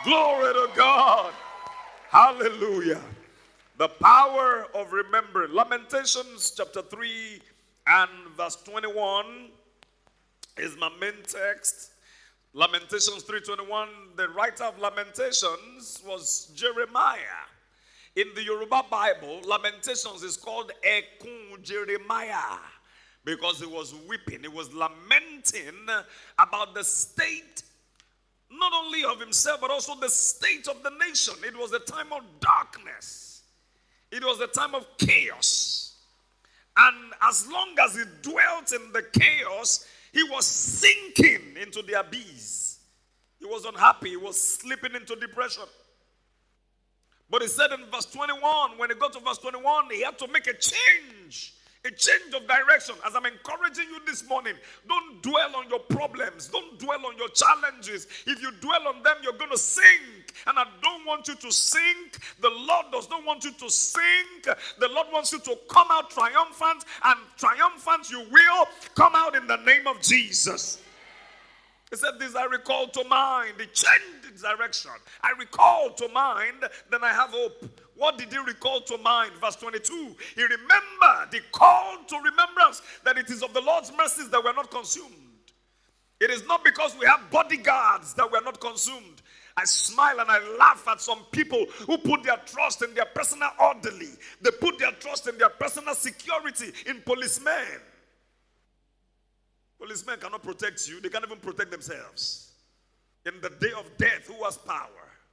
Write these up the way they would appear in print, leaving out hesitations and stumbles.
Glory to God. Hallelujah. The power of remembering. Lamentations chapter 3 and verse 21 is my main text. Lamentations 3:21. The writer of Lamentations was Jeremiah. In the Yoruba Bible, Lamentations is called Ekun Jeremiah because he was weeping. He was lamenting about the state not only of himself but also the state of the nation. It was a time of darkness. It was a time of chaos. And as long as he dwelt in the chaos, he was sinking into the abyss. He was unhappy. He was slipping into depression. But he said in verse 21, when he got to verse 21, he had to make a change of direction. As I'm encouraging you this morning, don't dwell on your problems. Don't dwell on your challenges. If you dwell on them, you're going to sink. And I don't want you to sink. The Lord does not want you to sink. The Lord wants you to come out triumphant, and triumphant you will come out in the name of Jesus. He said, this I recall to mind. He changed its direction. I recall to mind, then I have hope. What did he recall to mind? Verse 22. He remembered, he called to remembrance that it is of the Lord's mercies that we are not consumed. It is not because we have bodyguards that we are not consumed. I smile and I laugh at some people who put their trust in their personal orderly. They put their trust in their personal security in policemen. Policemen cannot protect you. They can't even protect themselves. In the day of death, who has power?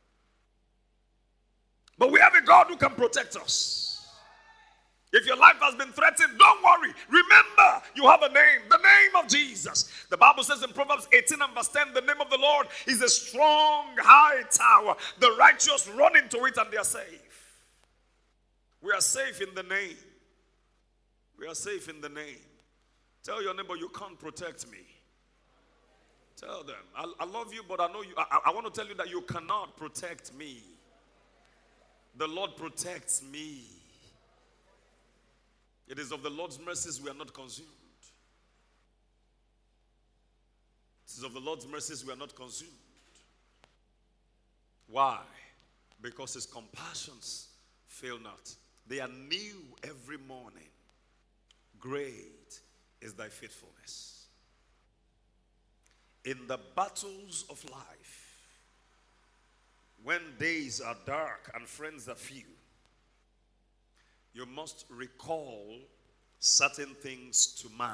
But we have a God who can protect us. If your life has been threatened, don't worry. Remember, you have a name, the name of Jesus. The Bible says in Proverbs 18 and verse 10, the name of the Lord is a strong, high tower. The righteous run into it and they are safe. We are safe in the name. We are safe in the name. Tell your neighbor, you can't protect me. Tell them, I love you, but I know you. I want to tell you that you cannot protect me. The Lord protects me. It is of the Lord's mercies we are not consumed. It is of the Lord's mercies we are not consumed. Why? Because his compassions fail not. They are new every morning. Great is thy faithfulness. In the battles of life, when days are dark and friends are few, you must recall certain things to mind.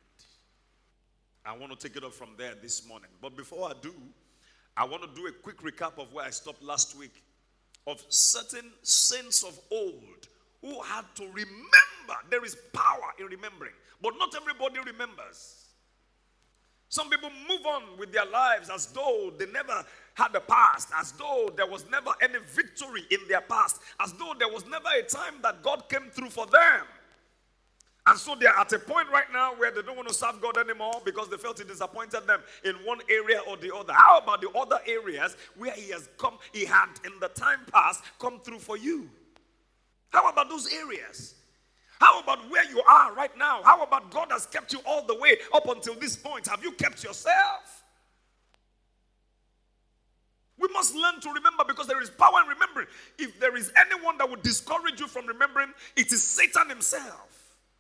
I want to take it up from there this morning. But before I do, I want to do a quick recap of where I stopped last week, of certain saints of old who had to remember. There is power in remembering, but not everybody remembers. Some people move on with their lives as though they never had a past, as though there was never any victory in their past, as though there was never a time that God came through for them. And so they are at a point right now where they don't want to serve God anymore because they felt he disappointed them in one area or the other. How about the other areas where he had in the time past come through for you? How about those areas? How about where you are right now? How about God has kept you all the way up until this point? Have you kept yourself? We must learn to remember because there is power in remembering. If there is anyone that would discourage you from remembering, it is Satan himself.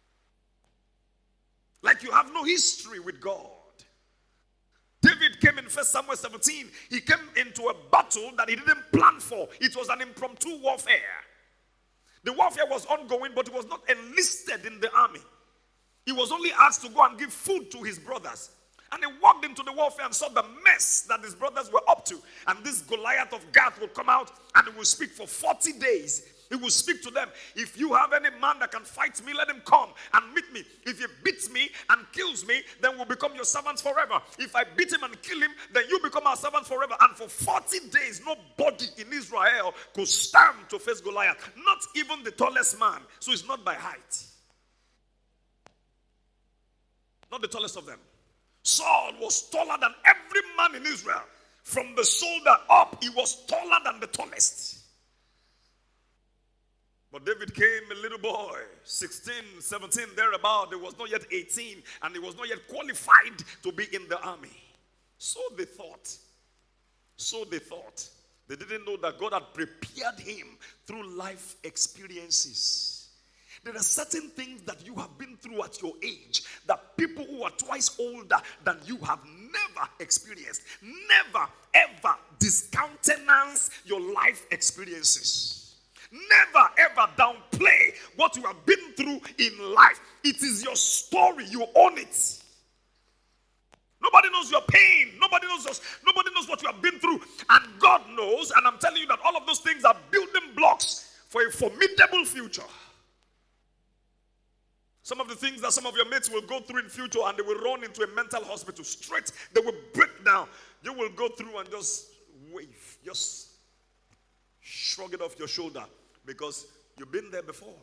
Like you have no history with God. David came in 1 Samuel 17. He came into a battle that he didn't plan for. It was an impromptu warfare. The warfare was ongoing, but he was not enlisted in the army. He was only asked to go and give food to his brothers. And he walked into the warfare and saw the mess that his brothers were up to. And this Goliath of Gath will come out and he will speak for 40 days. He will speak to them. If you have any man that can fight me, let him come and meet me. If he beats me and kills me, then we'll become your servants forever. If I beat him and kill him, then you become our servants forever. And for 40 days, nobody in Israel could stand to face Goliath. Not even the tallest man. So it's not by height. Not the tallest of them. Saul was taller than every man in Israel. From the shoulder up, he was taller than the tallest. But David came a little boy, 16, 17, thereabout. He was not yet 18, and he was not yet qualified to be in the army. So they thought. So they thought. They didn't know that God had prepared him through life experiences. There are certain things that you have been through at your age that people who are twice older than you have never experienced. Never, ever discountenance your life experiences. Never, ever downplay what you have been through in life. It is your story. You own it. Nobody knows your pain. Nobody knows what you have been through. And God knows, and I'm telling you that all of those things are building blocks for a formidable future. Some of the things that some of your mates will go through in future, and they will run into a mental hospital straight. They will break down. You will go through and just wave. Just shrug it off your shoulder because you've been there before.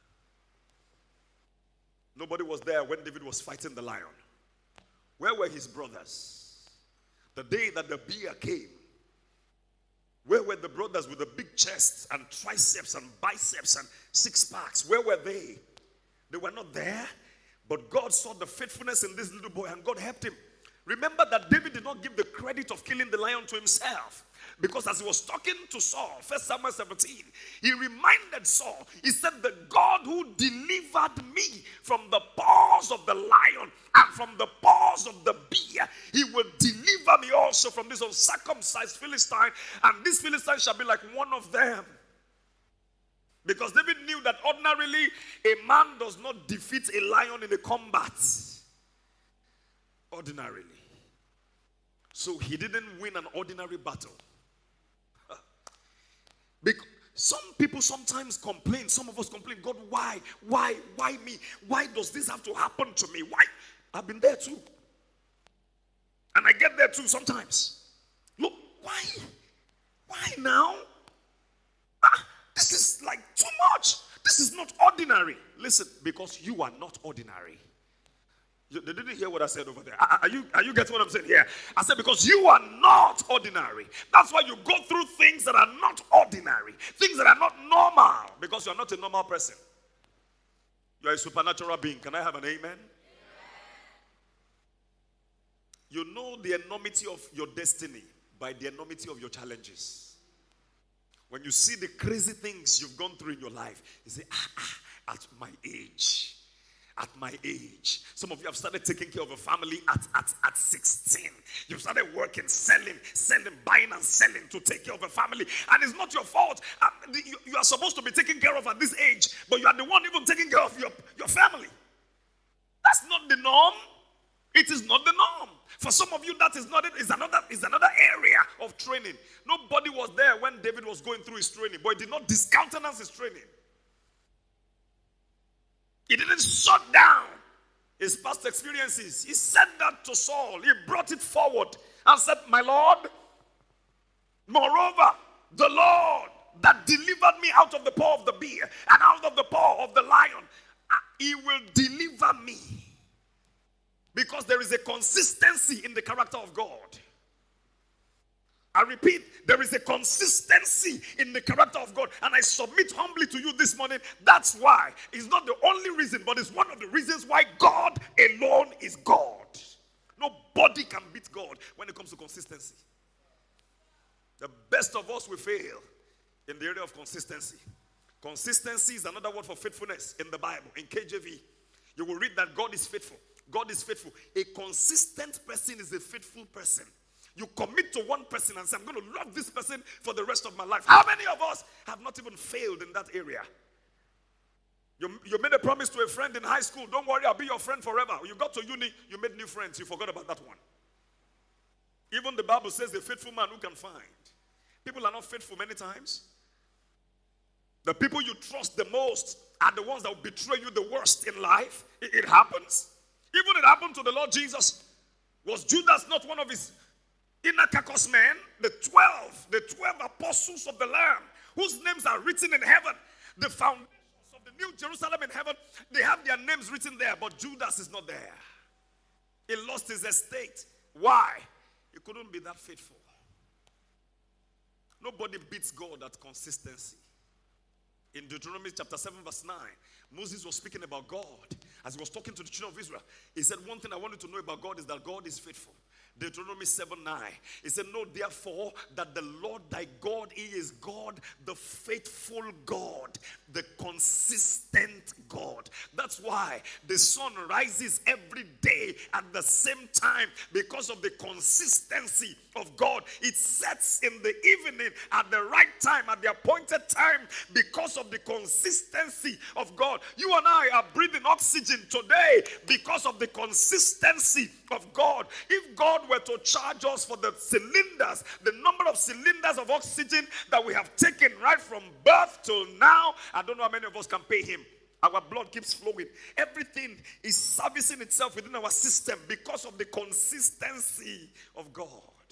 Nobody was there when David was fighting the lion. Where were his brothers? The day that the bear came. Where were the brothers with the big chests and triceps and biceps and six packs? Where were they? They were not there. But God saw the faithfulness in this little boy and God helped him. Remember that David did not give the credit of killing the lion to himself. Because as he was talking to Saul, 1 Samuel 17, he reminded Saul, he said, the God who delivered me from the paws of the lion and from the paws of the bear, he will deliver me also from this uncircumcised Philistine, and this Philistine shall be like one of them. Because David knew that ordinarily a man does not defeat a lion in a combat. Ordinarily. So he didn't win an ordinary battle. Because some people sometimes complain, some of us complain, God, why me? Why does this have to happen to me? Why? I've been there too. And I get there too sometimes. Look, why? Why now? This is like too much. This is not ordinary. Listen, because you are not ordinary. They didn't hear what I said over there. Are you getting what I'm saying here? I said because you are not ordinary. That's why you go through things that are not ordinary. Things that are not normal. Because you are not a normal person. You are a supernatural being. Can I have an amen? You know the enormity of your destiny by the enormity of your challenges. When you see the crazy things you've gone through in your life, you say, at my age. At my age. Some of you have started taking care of a family at 16. You've started working, selling, buying and selling to take care of a family. And it's not your fault. You are supposed to be taken care of at this age, but you are the one even taking care of your family. That's not the norm. It is not the norm. For some of you, that is not it. It's another area of training. Nobody was there when David was going through his training, but he did not discountenance his training. He didn't shut down his past experiences. He said that to Saul. He brought it forward and said, my Lord, moreover, the Lord that delivered me out of the paw of the bear and out of the paw of the lion, he will deliver me. Because there is a consistency in the character of God. I repeat, there is a consistency in the character of God. And I submit humbly to you this morning. That's why. It's not the only reason, but it's one of the reasons why God alone is God. Nobody can beat God when it comes to consistency. The best of us will fail in the area of consistency. Consistency is another word for faithfulness in the Bible. In KJV, you will read that God is faithful. God is faithful. A consistent person is a faithful person. You commit to one person and say, I'm going to love this person for the rest of my life. How many of us have not even failed in that area? You made a promise to a friend in high school. Don't worry, I'll be your friend forever. You got to uni, you made new friends. You forgot about that one. Even the Bible says a faithful man who can find. People are not faithful many times. The people you trust the most are the ones that will betray you the worst in life. It happens. Even it happened to the Lord Jesus. Was Judas not one of his inner carcass men? The 12 apostles of the Lamb, whose names are written in heaven. The foundations of the New Jerusalem in heaven, they have their names written there, but Judas is not there. He lost his estate. Why? He couldn't be that faithful. Nobody beats God at consistency. In Deuteronomy chapter 7 verse 9, Moses was speaking about God. As he was talking to the children of Israel, he said, one thing I want you to know about God is that God is faithful. Deuteronomy 7:9. He said, know therefore that the Lord thy God, he is God, the faithful God, the consistent God. That's why the sun rises every day at the same time, because of the consistency of God. It sets in the evening at the right time, at the appointed time, because of the consistency of God. You and I are breathing oxygen today because of the consistency of God. If God were to charge us for the cylinders, the number of cylinders of oxygen that we have taken right from birth till now, I don't know how many of us can pay him. Our blood keeps flowing. Everything is servicing itself within our system because of the consistency of God.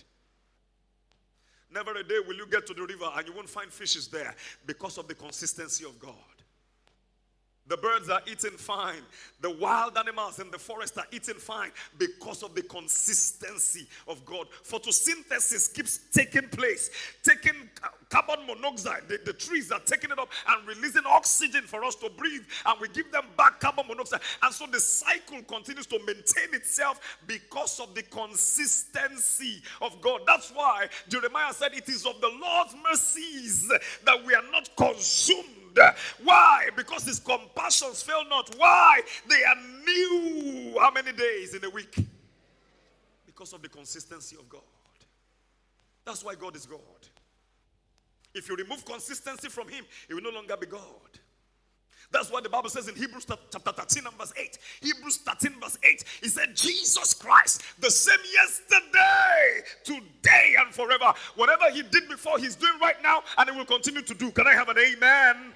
Never a day will you get to the river and you won't find fishes there because of the consistency of God. The birds are eating fine. The wild animals in the forest are eating fine because of the consistency of God. Photosynthesis keeps taking place, taking carbon monoxide. The trees are taking it up and releasing oxygen for us to breathe, and we give them back carbon monoxide. And so the cycle continues to maintain itself because of the consistency of God. That's why Jeremiah said, it is of the Lord's mercies that we are not consumed. Why? Because his compassions fail not. Why? They are new. How many days in a week? Because of the consistency of God. That's why God is God. If you remove consistency from him, he will no longer be God. That's what the Bible says in Hebrews chapter 13 and verse 8. Hebrews 13 verse 8. He said, Jesus Christ, the same yesterday, today, and forever. Whatever he did before, he's doing right now, and he will continue to do. Can I have an amen?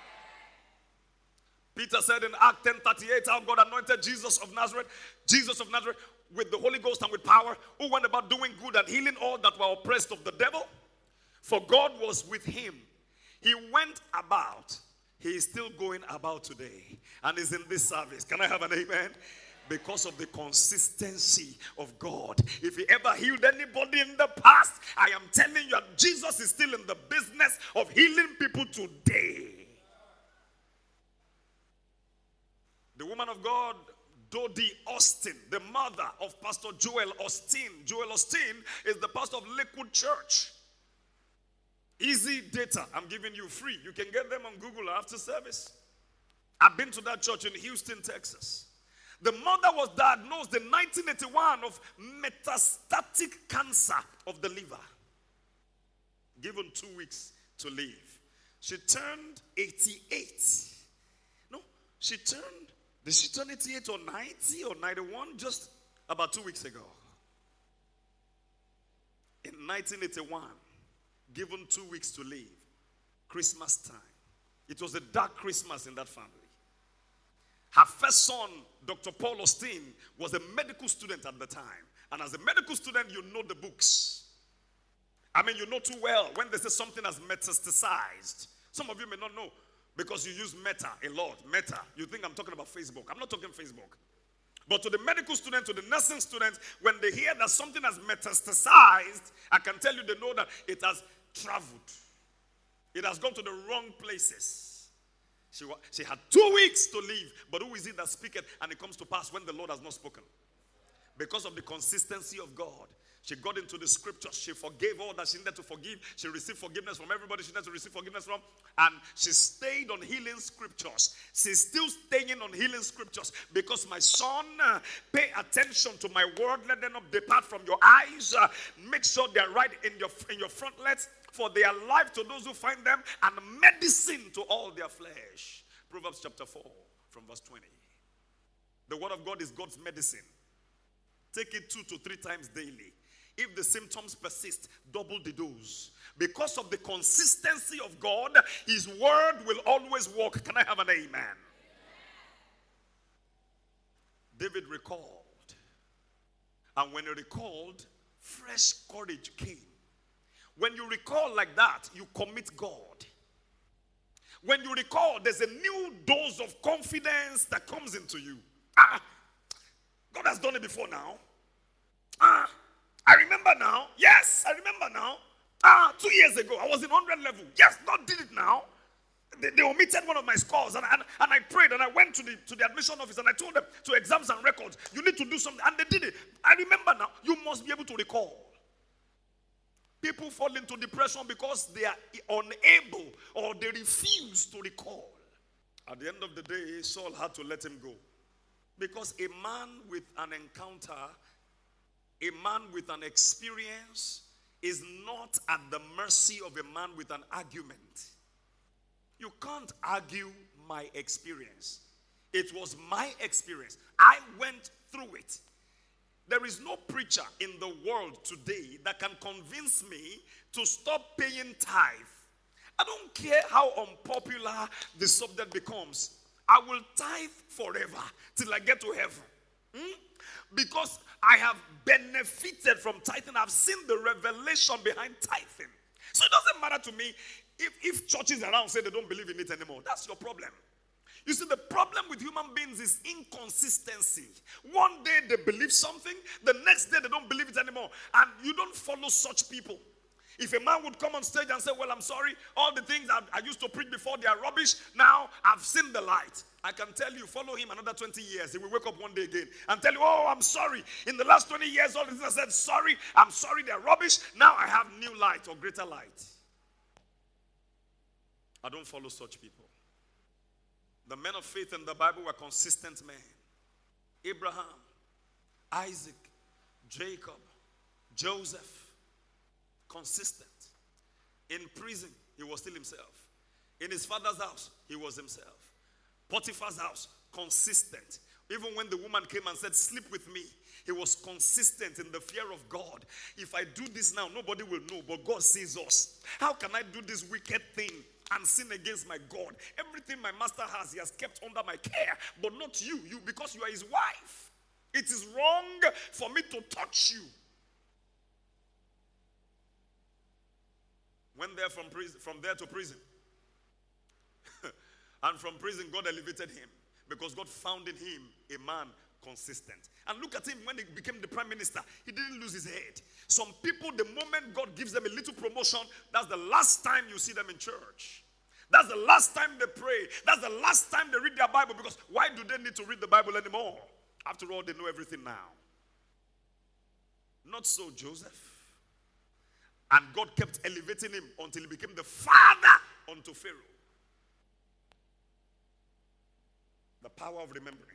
Peter said in Acts 10:38, how God anointed Jesus of Nazareth with the Holy Ghost and with power, who went about doing good and healing all that were oppressed of the devil. For God was with him. He went about. He is still going about today and is in this service. Can I have an amen? Because of the consistency of God. If he ever healed anybody in the past, I am telling you that Jesus is still in the business of healing people today. The woman of God, Dodie Austin, the mother of Pastor Joel Austin. Joel Austin is the pastor of Lakewood Church. Easy data I'm giving you free. You can get them on Google after service. I've been to that church in Houston, Texas. The mother was diagnosed in 1981 of metastatic cancer of the liver. Given 2 weeks to live. She turned 88. No, did she turn 88 or 90 or 91 just about 2 weeks ago? In 1981. Given 2 weeks to live. Christmas time. It was a dark Christmas in that family. Her first son, Dr. Paul Austin, was a medical student at the time. And as a medical student, you know the books. I mean, you know too well when they say something has metastasized. Some of you may not know because you use Meta a lot. Meta. You think I'm talking about Facebook. I'm not talking Facebook. But to the medical students, to the nursing students, when they hear that something has metastasized, I can tell you they know that it has traveled. It has gone to the wrong places. She had 2 weeks to live, but who is it that speaketh and it comes to pass when the Lord has not spoken? Because of the consistency of God. She got into the scriptures. She forgave all that she needed to forgive. She received forgiveness from everybody she needed to receive forgiveness from. And she stayed on healing scriptures. She's still staying on healing scriptures. Because my son, pay attention to my word. Let them not depart from your eyes. Make sure they are right in your frontlets. For they are life to those who find them and medicine to all their flesh. Proverbs chapter 4 from verse 20. The word of God is God's medicine. Take it 2 to 3 times daily. If the symptoms persist, double the dose. Because of the consistency of God, his word will always work. Can I have an amen? David recalled. And when he recalled, fresh courage came. When you recall like that, you commit God. When you recall, there's a new dose of confidence that comes into you. God has done it before now. I remember now. Yes, I remember now. 2 years ago, I was in 100 level. Yes, God did it now. they omitted one of my scores, and I prayed, and I went to the admission office, and I told them, to exams and records, you need to do something, and they did it. I remember now, you must be able to recall. People fall into depression because they are unable or they refuse to recall. At the end of the day, Saul had to let him go. Because a man with an encounter, a man with an experience, is not at the mercy of a man with an argument. You can't argue my experience. It was my experience. I went through it. There is no preacher in the world today that can convince me to stop paying tithe. I don't care how unpopular the subject becomes. I will tithe forever till I get to heaven. Because I have benefited from tithing. I've seen the revelation behind tithing. So it doesn't matter to me if churches around say they don't believe in it anymore. That's your problem. You see, the problem with human beings is inconsistency. One day they believe something, the next day they don't believe it anymore. And you don't follow such people. If a man would come on stage and say, well, I'm sorry, all the things I used to preach before, they are rubbish. Now I've seen the light. I can tell you, follow him another 20 years. He will wake up one day again and tell you, oh, I'm sorry. In the last 20 years, all the things I said, sorry, I'm sorry, they're rubbish. Now I have new light or greater light. I don't follow such people. The men of faith in the Bible were consistent men. Abraham, Isaac, Jacob, Joseph. Consistent. In prison, he was still himself. In his father's house, he was himself. Potiphar's house, consistent. Even when the woman came and said, sleep with me, he was consistent in the fear of God. If I do this now, nobody will know, but God sees us. How can I do this wicked thing and sin against my God? Everything my master has, he has kept under my care, but not you, because you are his wife. It is wrong for me to touch you. Went there from there to prison. And from prison, God elevated him because God found in him a man consistent. And look at him when he became the prime minister. He didn't lose his head. Some people, the moment God gives them a little promotion, that's the last time you see them in church. That's the last time they pray. That's the last time they read their Bible, because why do they need to read the Bible anymore? After all, they know everything now. Not so Joseph. And God kept elevating him until he became the father unto Pharaoh. The power of remembering.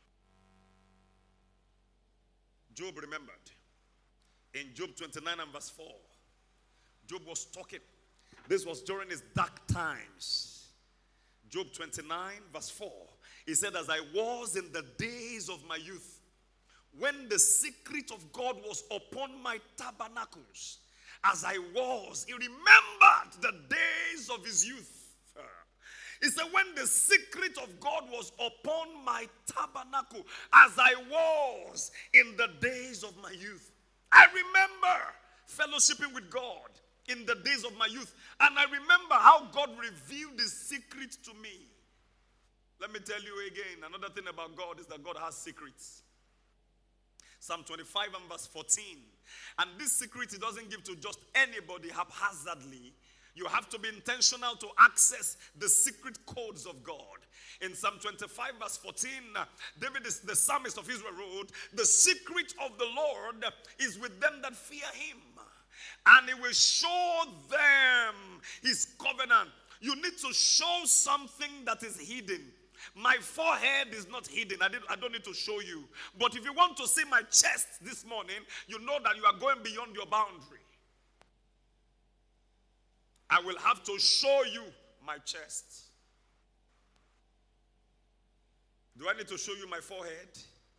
Job remembered. In Job 29 and verse 4, Job was talking. This was during his dark times. Job 29 verse 4. He said, as I was in the days of my youth, when the secret of God was upon my tabernacles, as I was, he remembered the days of his youth. He said, when the secret of God was upon my tabernacle, as I was in the days of my youth. I remember fellowshipping with God in the days of my youth. And I remember how God revealed his secret to me. Let me tell you again, another thing about God is that God has secrets. Psalm 25 and verse 14. And this secret he doesn't give to just anybody haphazardly. You have to be intentional to access the secret codes of God. In Psalm 25 verse 14, David, the psalmist of Israel, wrote, the secret of the Lord is with them that fear him, and he will show them his covenant. You need to show something that is hidden. My forehead is not hidden. I don't need to show you. But if you want to see my chest this morning, you know that you are going beyond your boundary. I will have to show you my chest. Do I need to show you my forehead?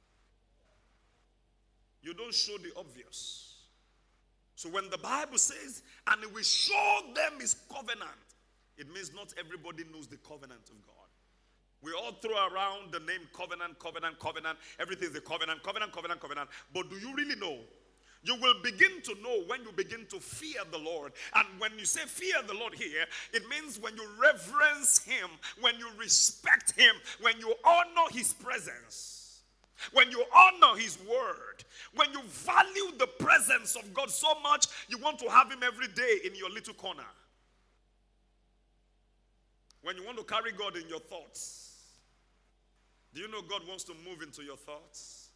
You don't show the obvious. So when the Bible says, and he will show them his covenant, it means not everybody knows the covenant of God. We all throw around the name covenant, covenant, covenant. Everything is a covenant, covenant, covenant, covenant. But do you really know? You will begin to know when you begin to fear the Lord. And when you say fear the Lord here, it means when you reverence him, when you respect him, when you honor his presence, when you honor his word, when you value the presence of God so much, you want to have him every day in your little corner. When you want to carry God in your thoughts, do you know God wants to move into your thoughts?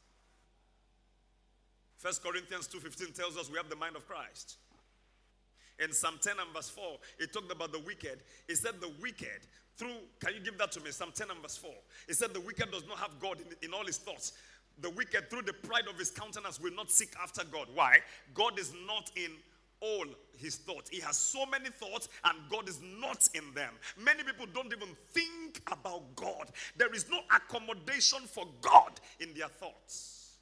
1 Corinthians 2:15 tells us we have the mind of Christ. In Psalm 10 and verse 4, it talked about the wicked. It said the wicked, can you give that to me? Psalm 10 and verse 4. It said the wicked does not have God in all his thoughts. The wicked, through the pride of his countenance, will not seek after God. Why? God is not in all his thoughts. He has so many thoughts and God is not in them. Many people don't even think about God. There is no accommodation for God in their thoughts.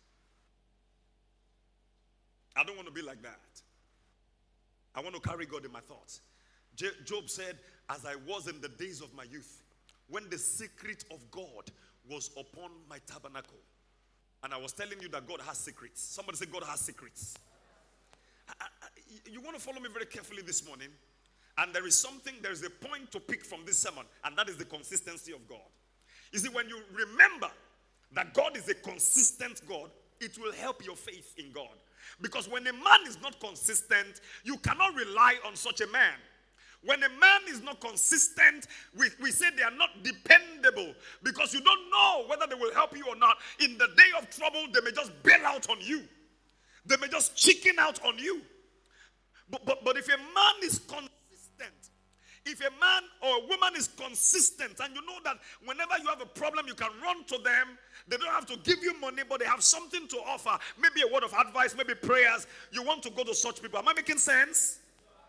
I don't want to be like that. I want to carry God in my thoughts. Job said, as I was in the days of my youth, when the secret of God was upon my tabernacle. And I was telling you that God has secrets. Somebody say God has secrets. You want to follow me very carefully this morning. And there is a point to pick from this sermon. And that is the consistency of God. You see, when you remember that God is a consistent God, it will help your faith in God. Because when a man is not consistent, you cannot rely on such a man. When a man is not consistent, we say they are not dependable because you don't know whether they will help you or not. In the day of trouble, they may just bail out on you. They may just chicken out on you. But if a man is consistent, if a man or a woman is consistent, and you know that whenever you have a problem, you can run to them. They don't have to give you money, but they have something to offer. Maybe a word of advice, maybe prayers. You want to go to such people. Am I making sense?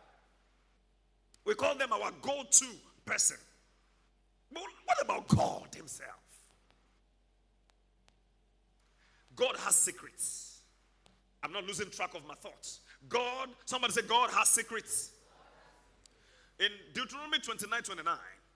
We call them our go-to person. But what about God himself? God has secrets. I'm not losing track of my thoughts. Somebody say God has secrets. In Deuteronomy 29:29,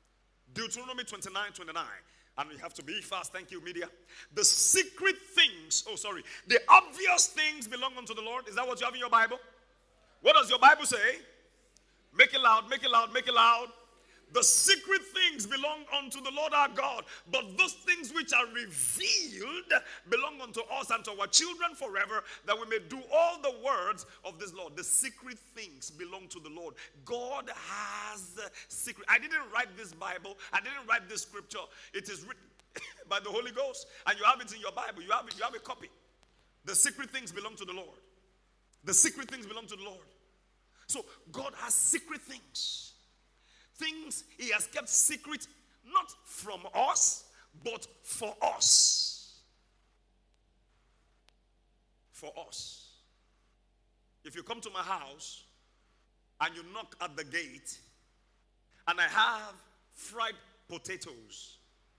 and we have to be fast, thank you, media. The secret things, the obvious things belong unto the Lord. Is that what you have in your Bible? What does your Bible say? Make it loud, make it loud, make it loud. The secret things belong unto the Lord our God, but those things which are revealed belong unto us and to our children forever, that we may do all the words of this Lord. The secret things belong to the Lord. God has secret. I didn't write this Bible. I didn't write this scripture. It is written by the Holy Ghost, and you have it in your Bible. You have a copy. The secret things belong to the Lord. The secret things belong to the Lord. So God has secret things. Things he has kept secret, not from us, but for us. For us. If you come to my house and you knock at the gate and I have fried potatoes,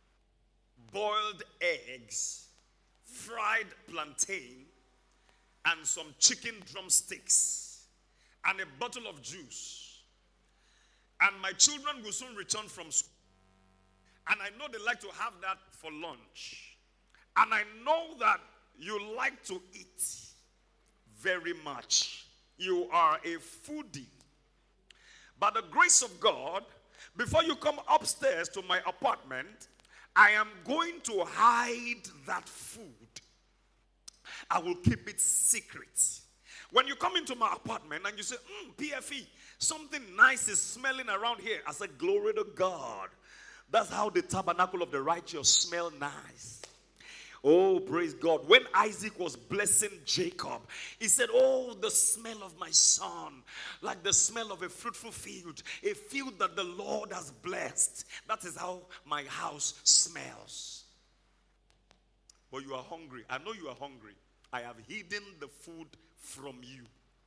boiled eggs, fried plantain, and some chicken drumsticks, and a bottle of juice, and my children will soon return from school, and I know they like to have that for lunch, and I know that you like to eat very much. You are a foodie. By the grace of God, before you come upstairs to my apartment, I am going to hide that food. I will keep it secret. When you come into my apartment and you say, PFE, something nice is smelling around here. I said, glory to God. That's how the tabernacle of the righteous smell nice. Oh, praise God. When Isaac was blessing Jacob, he said, oh, the smell of my son, like the smell of a fruitful field, a field that the Lord has blessed. That is how my house smells. But you are hungry. I know you are hungry. I have hidden the food from you.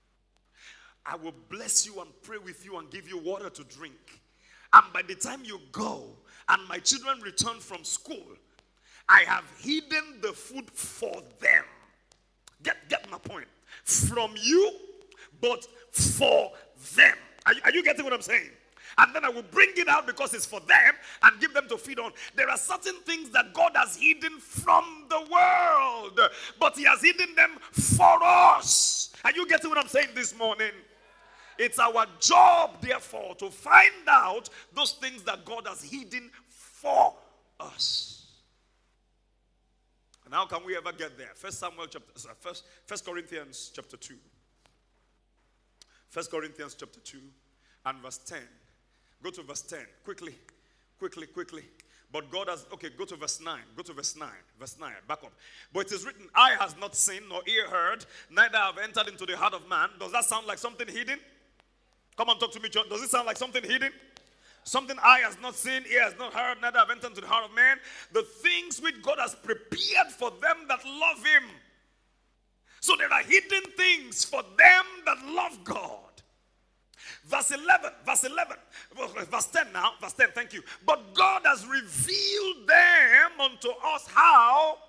I will bless you and pray with you and give you water to drink. And by the time you go and my children return from school, I have hidden the food for them. Get my point. From you, but for them. Are you getting what I'm saying? And then I will bring it out because it's for them and give them to feed on. There are certain things that God has hidden from the world, but he has hidden them for us. Are you getting what I'm saying this morning? It's our job, therefore, to find out those things that God has hidden for us. And how can we ever get there? First Corinthians chapter 2. 1 Corinthians chapter 2 and verse 10. Go to verse 10 quickly. Quickly. But God has, okay, go to verse 9. Go to verse 9. Verse 9, back up. But it is written, eye has not seen, nor ear heard, neither have entered into the heart of man. Does that sound like something hidden? Come on, talk to me, John. Does it sound like something hidden? Something eye has not seen, ear has not heard, neither have entered into the heart of man. The things which God has prepared for them that love him. So there are hidden things for them that love God. Verse 10 now, verse 10, thank you. But God has revealed them unto us how?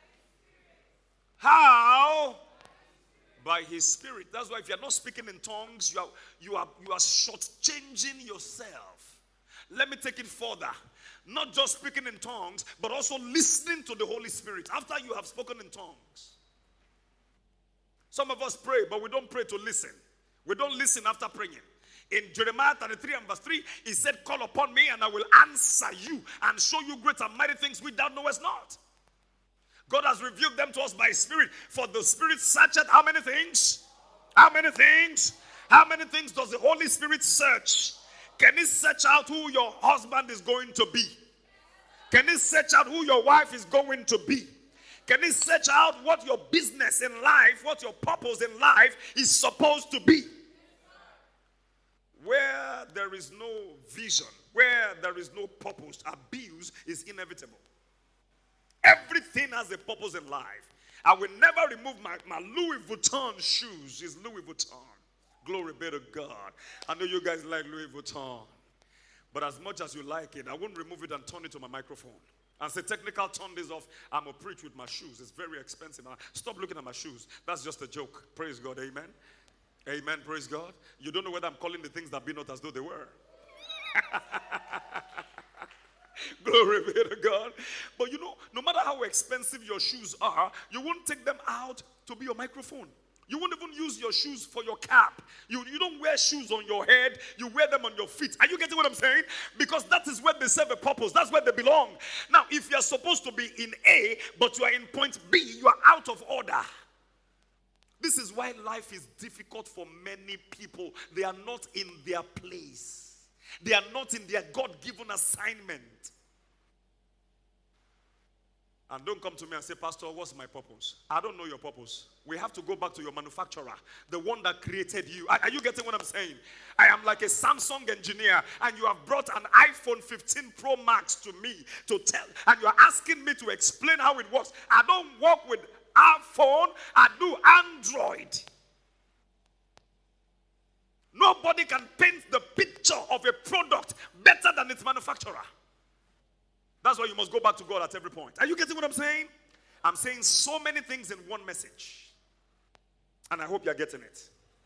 By his Spirit. That's why if you're not speaking in tongues, you are shortchanging yourself. Let me take it further. Not just speaking in tongues, but also listening to the Holy Spirit after you have spoken in tongues. Some of us pray, but we don't pray to listen. We don't listen after praying. In Jeremiah 33 and verse 3, he said, call upon me and I will answer you and show you great and mighty things which thou knowest not. God has revealed them to us by his Spirit. For the Spirit searcheth how many things? How many things? How many things does the Holy Spirit search? Can he search out who your husband is going to be? Can he search out who your wife is going to be? Can he search out what your business in life, what your purpose in life is supposed to be? Where there is no vision, where there is no purpose, abuse is inevitable. Everything has a purpose in life. I will never remove my Louis Vuitton shoes. It's Louis Vuitton. Glory be to God. I know you guys like Louis Vuitton. But as much as you like it, I won't remove it and turn it to my microphone. And say, technical, turn this off. I'm going to preach with my shoes. It's very expensive. Stop looking at my shoes. That's just a joke. Praise God. Amen. Amen. Praise God. You don't know whether I'm calling the things that be not as though they were. Glory be to God. But you know, no matter how expensive your shoes are, you won't take them out to be your microphone. You won't even use your shoes for your cap. You don't wear shoes on your head. You wear them on your feet. Are you getting what I'm saying? Because that is where they serve a purpose. That's where they belong. Now, if you're supposed to be in A, but you are in point B, you are out of order. This is why life is difficult for many people. They are not in their place. They are not in their God-given assignment. And don't come to me and say, Pastor, what's my purpose? I don't know your purpose. We have to go back to your manufacturer, the one that created you. Are you getting what I'm saying? I am like a Samsung engineer, and you have brought an iPhone 15 Pro Max to me to tell, and you are asking me to explain how it works. I don't work with iPhone, I do Android. Nobody can paint the picture of a product better than its manufacturer. That's why you must go back to God at every point. Are you getting what I'm saying? I'm saying so many things in one message. And I hope you're getting it.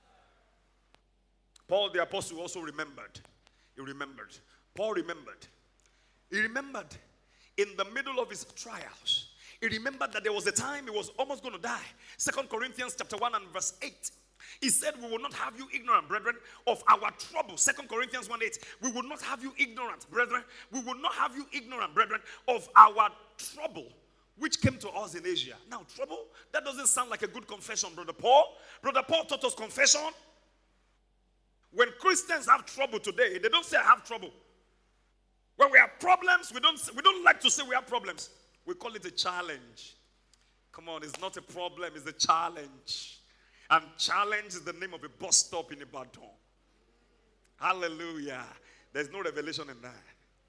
Paul the apostle also remembered. He remembered. Paul remembered. He remembered in the middle of his trials. He remembered that there was a time he was almost going to die. 2 Corinthians chapter 1 and verse 8. He said, we will not have you ignorant, brethren, of our trouble. 2 Corinthians 1:8. We will not have you ignorant, brethren. We will not have you ignorant, brethren, of our trouble, which came to us in Asia. Now, trouble? That doesn't sound like a good confession, Brother Paul. Brother Paul taught us confession. When Christians have trouble today, they don't say, I have trouble. When we have problems, we don't like to say we have problems. We call it a challenge. Come on, it's not a problem, it's a challenge. And challenge is the name of a bus stop in Ibadan. Hallelujah. There's no revelation in that.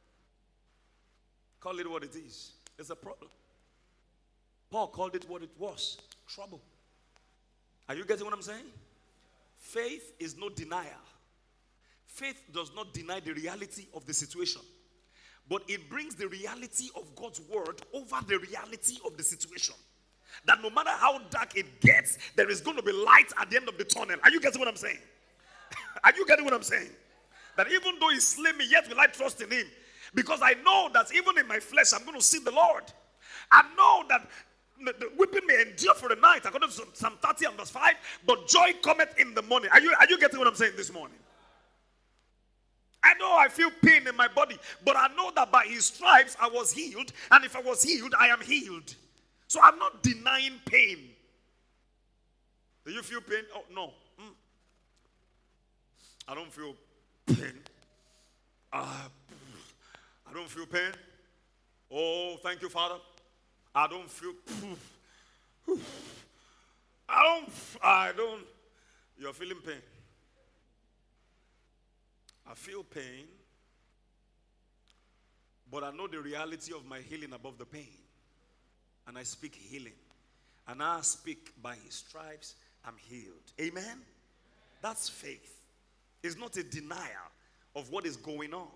Call it what it is. It's a problem. Paul called it what it was. Trouble. Are you getting what I'm saying? Faith is no denial. Faith does not deny the reality of the situation, but it brings the reality of God's word over the reality of the situation. That no matter how dark it gets, there is going to be light at the end of the tunnel. Are you getting what I'm saying? Are you getting what I'm saying? That even though he slay me, yet will I trust in him. Because I know that even in my flesh, I'm going to see the Lord. I know that the weeping may endure for the night, according to Psalm 30 and verse 5, but joy cometh in the morning. Are you getting what I'm saying this morning? I know I feel pain in my body, but I know that by his stripes I was healed, and if I was healed, I am healed. So I'm not denying pain. Do you feel pain? Oh, no. I don't feel pain. I don't feel pain? Oh, thank you, Father. I don't feel. I don't. You're feeling pain. I feel pain, but I know the reality of my healing above the pain. And I speak healing. And I speak by his stripes, I'm healed. Amen? That's faith. It's not a denial of what is going on.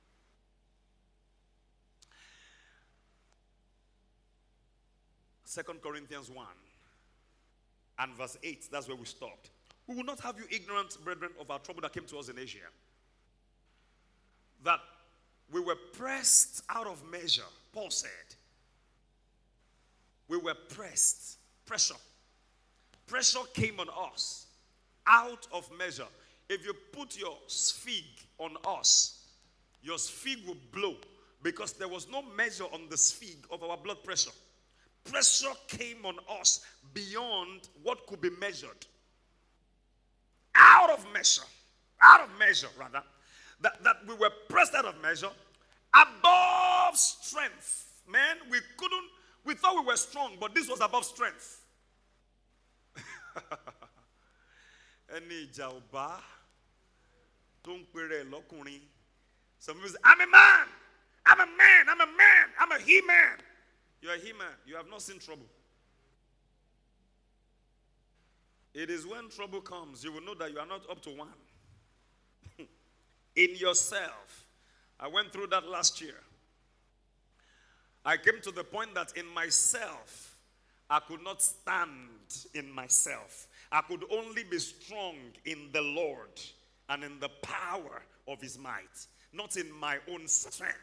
Second Corinthians 1 and verse 8, that's where we stopped. We will not have you ignorant, brethren, of our trouble that came to us in Asia. That we were pressed out of measure, Paul said. We were pressed. Pressure. Pressure came on us out of measure. If you put your spig on us, your spig will blow because there was no measure on the spig of our blood pressure. Pressure came on us beyond what could be measured. Out of measure, rather. That we were pressed out of measure, above strength. Man, we thought we were strong, but this was above strength. Any jauba, don't pere lokuni. Some people say, I'm a man, I'm a he-man. You're a he-man. You have not seen trouble. It is when trouble comes, you will know that you are not up to one. In yourself. I went through that last year. I came to the point that in myself, I could not stand in myself. I could only be strong in the Lord and in the power of his might, not in my own strength.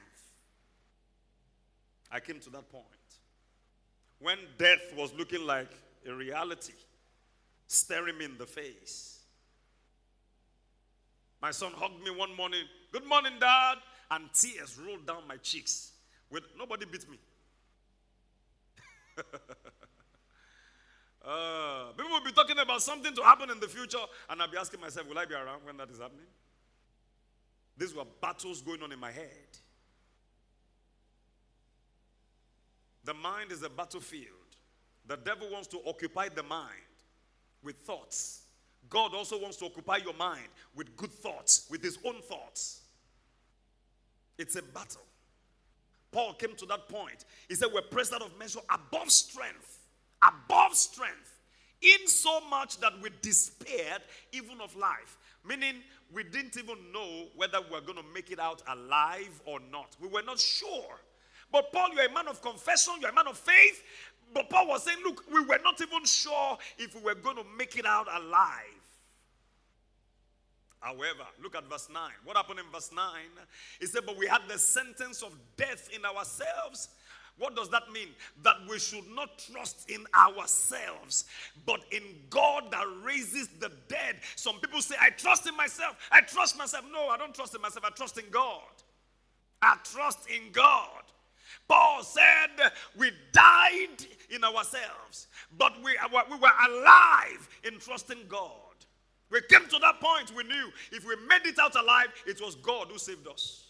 I came to that point. When death was looking like a reality, staring me in the face. My son hugged me one morning. Good morning, Dad. And tears rolled down my cheeks. Nobody beat me. People will be talking about something to happen in the future, and I'll be asking myself, will I be around when that is happening? These were battles going on in my head. The mind is a battlefield. The devil wants to occupy the mind with thoughts. God also wants to occupy your mind with good thoughts, with his own thoughts. It's a battle. Paul came to that point. He said, we're pressed out of measure above strength. Above strength. In so much that we despaired even of life. Meaning, we didn't even know whether we were going to make it out alive or not. We were not sure. But Paul, you're a man of confession, you're a man of faith. But Paul was saying, look, we were not even sure if we were going to make it out alive. However, look at verse 9. What happened in verse 9? He said, but we had the sentence of death in ourselves. What does that mean? That we should not trust in ourselves, but in God that raises the dead. Some people say, I trust in myself. I trust myself. No, I don't trust in myself. I trust in God. I trust in God. Paul said we died in ourselves, but we were alive in trusting God. We came to that point we knew if we made it out alive, it was God who saved us.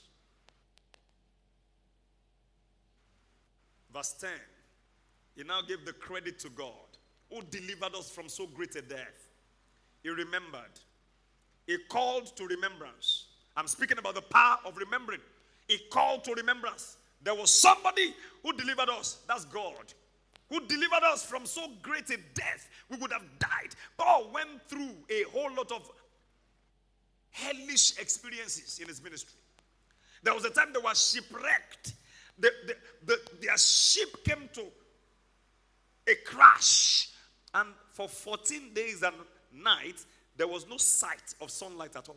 Verse 10, he now gave the credit to God who delivered us from so great a death. He remembered. He called to remembrance. I'm speaking about the power of remembering. He called to remembrance. There was somebody who delivered us. That's God. Who delivered us from so great a death. We would have died. Paul went through a whole lot of hellish experiences in his ministry. There was a time they were shipwrecked. Their ship came to a crash. And for 14 days and nights, there was no sight of sunlight at all.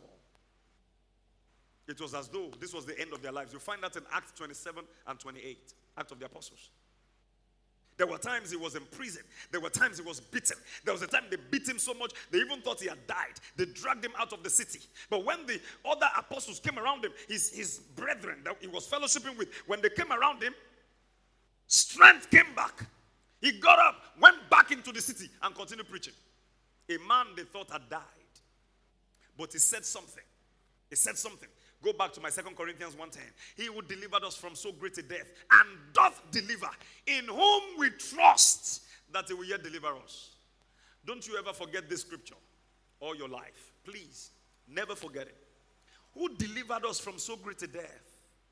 It was as though this was the end of their lives. You find that in Acts 27 and 28, Acts of the Apostles. There were times he was in prison. There were times he was beaten. There was a time they beat him so much, they even thought he had died. They dragged him out of the city. But when the other apostles came around him, his brethren that he was fellowshipping with, when they came around him, strength came back. He got up, went back into the city, and continued preaching. A man they thought had died. But he said something. He said something. Go back to my 2 Corinthians 1:10. He who delivered us from so great a death and doth deliver, in whom we trust that he will yet deliver us. Don't you ever forget this scripture all your life. Please, never forget it. Who delivered us from so great a death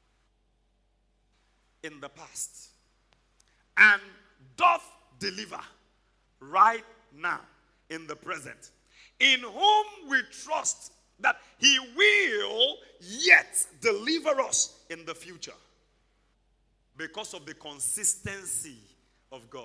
in the past and doth deliver right now in the present, in whom we trust that he will yet deliver us in the future, because of the consistency of God.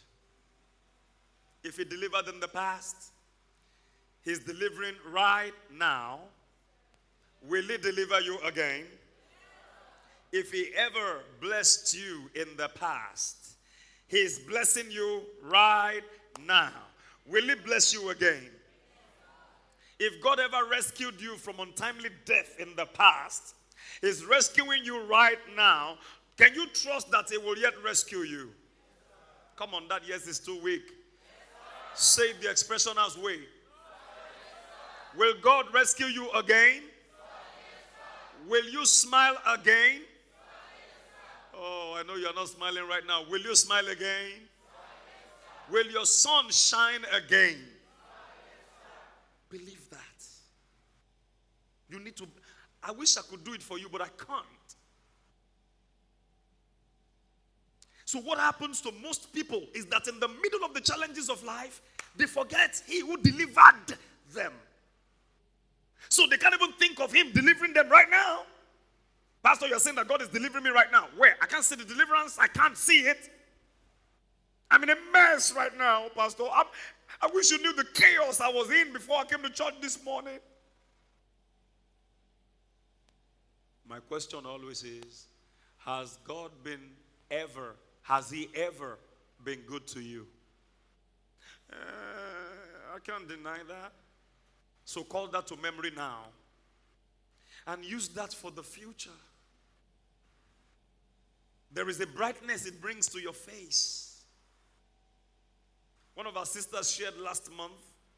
If he delivered in the past, he's delivering right now. Will he deliver you again? If he ever blessed you in the past, he's blessing you right now. Will he bless you again? If God ever rescued you from untimely death in the past, he's rescuing you right now. Can you trust that he will yet rescue you? Come on, that yes is too weak. Say the expression as way. Will God rescue you again? Will you smile again? Oh, I know you're not smiling right now. Will you smile again? Will your sun shine again? Believe that. You need to. I wish I could do it for you, but I can't. So what happens to most people is that in the middle of the challenges of life, they forget he who delivered them. So they can't even think of him delivering them right now. Pastor, you're saying that God is delivering me right now. Where? I can't see the deliverance. I can't see it. I'm in a mess right now, Pastor. I wish you knew the chaos I was in before I came to church this morning. My question always is, has he ever been good to you? I can't deny that. So call that to memory now. And use that for the future. There is a brightness it brings to your face. One of our sisters shared last month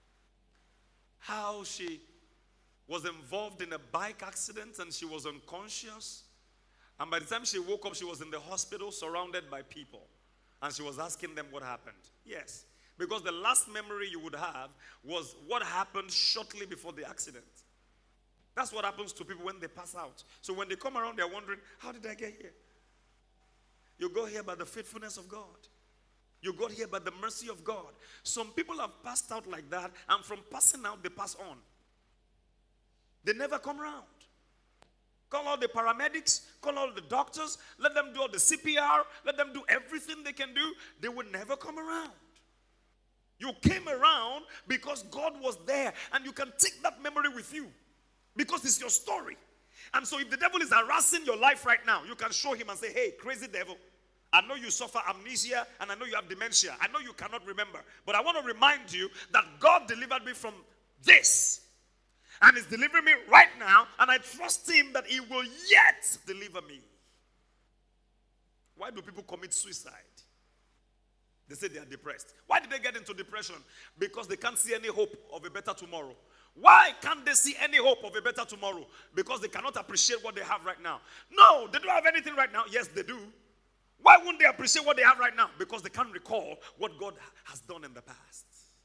how she was involved in a bike accident and she was unconscious. And by the time she woke up, she was in the hospital surrounded by people. And she was asking them what happened. Yes, because the last memory you would have was what happened shortly before the accident. That's what happens to people when they pass out. So when they come around, they're wondering, how did I get here? You go here by the faithfulness of God. You got here by the mercy of God. Some people have passed out like that, and from passing out, they pass on. They never come around. Call all the paramedics, call all the doctors, let them do all the CPR, let them do everything they can do. They will never come around. You came around because God was there, and you can take that memory with you because it's your story. And so if the devil is harassing your life right now, you can show him and say, hey, crazy devil, I know you suffer amnesia and I know you have dementia. I know you cannot remember. But I want to remind you that God delivered me from this. And he's delivering me right now. And I trust him that he will yet deliver me. Why do people commit suicide? They say they are depressed. Why did they get into depression? Because they can't see any hope of a better tomorrow. Why can't they see any hope of a better tomorrow? Because they cannot appreciate what they have right now. No, they don't have anything right now. Yes, they do. Why wouldn't they appreciate what they have right now? Because they can't recall what God has done in the past.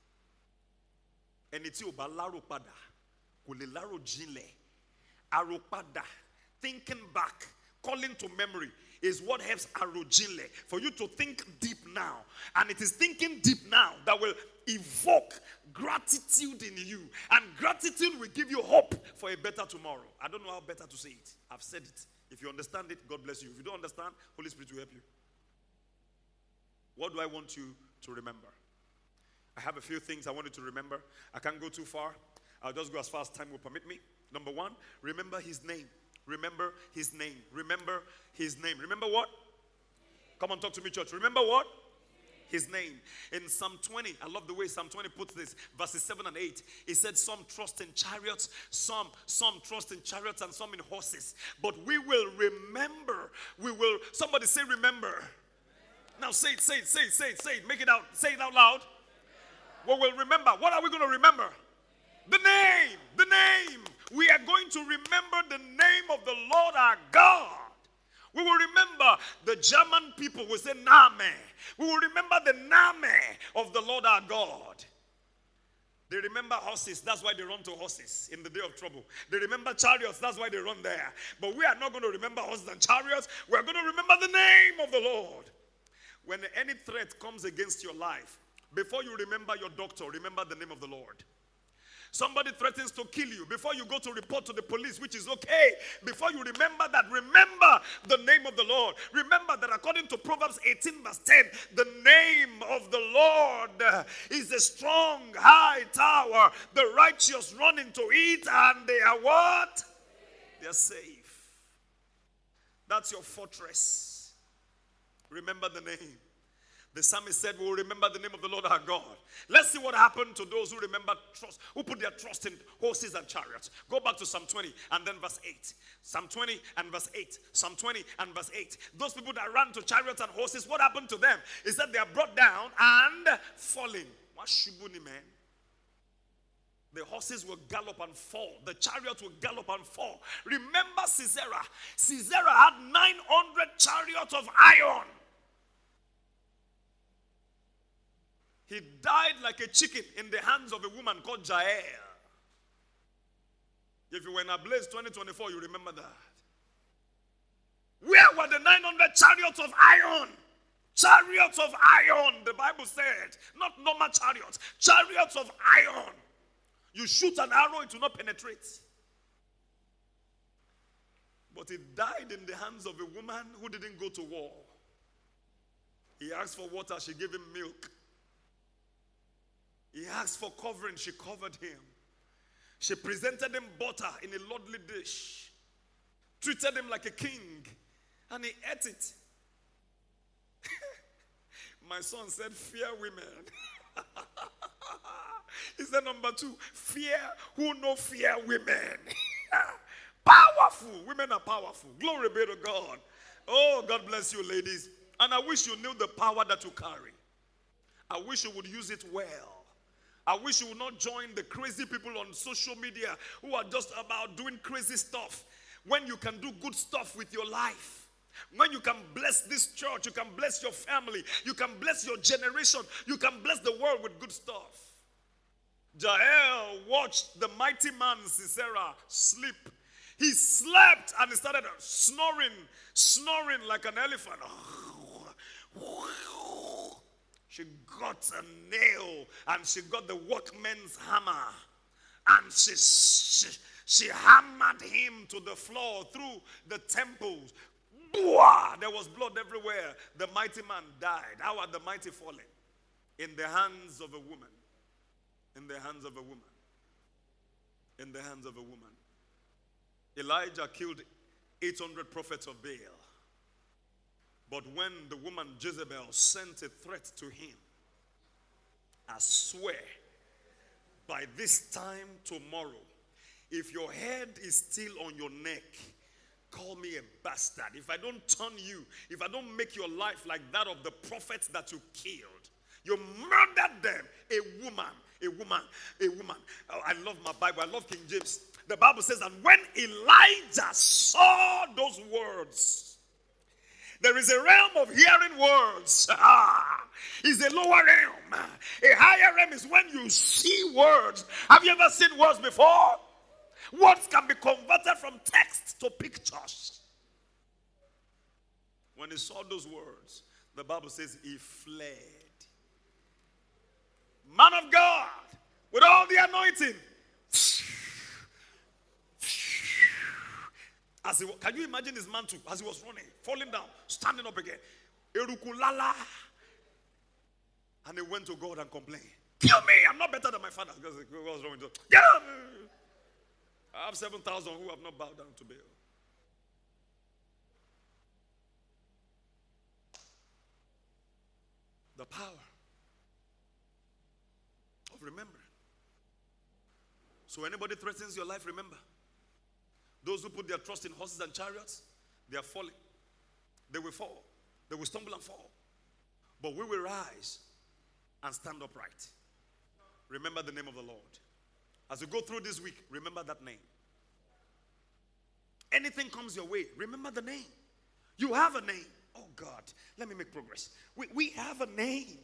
And it's thinking back, calling to memory is what helps arojile, for you to think deep now. And it is thinking deep now that will evoke gratitude in you. And gratitude will give you hope for a better tomorrow. I don't know how better to say it. I've said it. If you understand it, God bless you. If you don't understand, Holy Spirit will help you. What do I want you to remember? I have a few things I want you to remember. I can't go too far. I'll just go as far as time will permit me. Number one, remember his name. Remember his name. Remember his name. Remember what? Come on, talk to me, church. Remember what? His name. In Psalm 20, I love the way Psalm 20 puts this, verses 7 and 8. It said some trust in chariots, some trust in chariots and some in horses. But we will remember. Somebody say remember. Now say it. Make it out. Say it out loud. We will remember. What are we going to remember? The name. We are going to remember the name of the Lord our God. We will remember the German people will say Name. We will remember the Name of the Lord our God. They remember horses, that's why they run to horses in the day of trouble. They remember chariots, that's why they run there. But we are not going to remember horses and chariots. We are going to remember the name of the Lord. When any threat comes against your life, before you remember your doctor, remember the name of the Lord. Somebody threatens to kill you. Before you go to report to the police, which is okay, before you remember that, remember the name of the Lord. Remember that according to Proverbs 18 verse 10, the name of the Lord is a strong, high tower. The righteous run into it and they are what? They are safe. That's your fortress. Remember the name. The psalmist said, we will remember the name of the Lord our God. Let's see what happened to those who remember trust, who put their trust in horses and chariots. Go back to Psalm 20 and then verse 8. Psalm 20 and verse 8. Psalm 20 and verse 8. Those people that ran to chariots and horses, what happened to them? Is that they are brought down and falling. Man. The horses will gallop and fall. The chariots will gallop and fall. Remember Sisera. Sisera had 900 chariots of iron. He died like a chicken in the hands of a woman called Jael. If you were in Ablaze 2024, you remember that. Where were the 900 chariots of iron? Chariots of iron, the Bible said. Not normal chariots. Chariots of iron. You shoot an arrow, it will not penetrate. But he died in the hands of a woman who didn't go to war. He asked for water, she gave him milk. He asked for covering, she covered him. She presented him butter in a lordly dish. Treated him like a king. And he ate it. My son said, fear women. He said, number 2, fear who no fear women. Powerful. Women are powerful. Glory be to God. Oh, God bless you, ladies. And I wish you knew the power that you carry. I wish you would use it well. I wish you would not join the crazy people on social media who are just about doing crazy stuff when you can do good stuff with your life. When you can bless this church, you can bless your family, you can bless your generation, you can bless the world with good stuff. Jael watched the mighty man Sisera sleep. He slept and he started snoring like an elephant. She got a nail and she got the workman's hammer and she hammered him to the floor through the temples. There was blood everywhere. The mighty man died. How are the mighty falling? In the hands of a woman. In the hands of a woman. In the hands of a woman. Elijah killed 800 prophets of Baal. But when the woman Jezebel sent a threat to him, I swear, by this time tomorrow, if your head is still on your neck, call me a bastard. If I don't turn you, if I don't make your life like that of the prophets that you killed, you murdered them. A woman. Oh, I love my Bible. I love King James. The Bible says that when Elijah saw those words, there is a realm of hearing words. It's a lower realm. A higher realm is when you see words. Have you ever seen words before? Words can be converted from text to pictures. When he saw those words, the Bible says he fled. Man of God, with all the anointing. Can you imagine his mantle as he was running, falling down, standing up again? Erukulala. And he went to God and complained. Kill me, I'm not better than my father. Because what was wrong with him? Get up! I have 7,000 who have not bowed down to Baal. The power of remembering. So anybody threatens your life, remember. Those who put their trust in horses and chariots, they are falling. They will fall. They will stumble and fall. But we will rise and stand upright. Remember the name of the Lord. As you go through this week, remember that name. anything comes your way, remember the name. You have a name. Oh God, let me make progress. We have a name.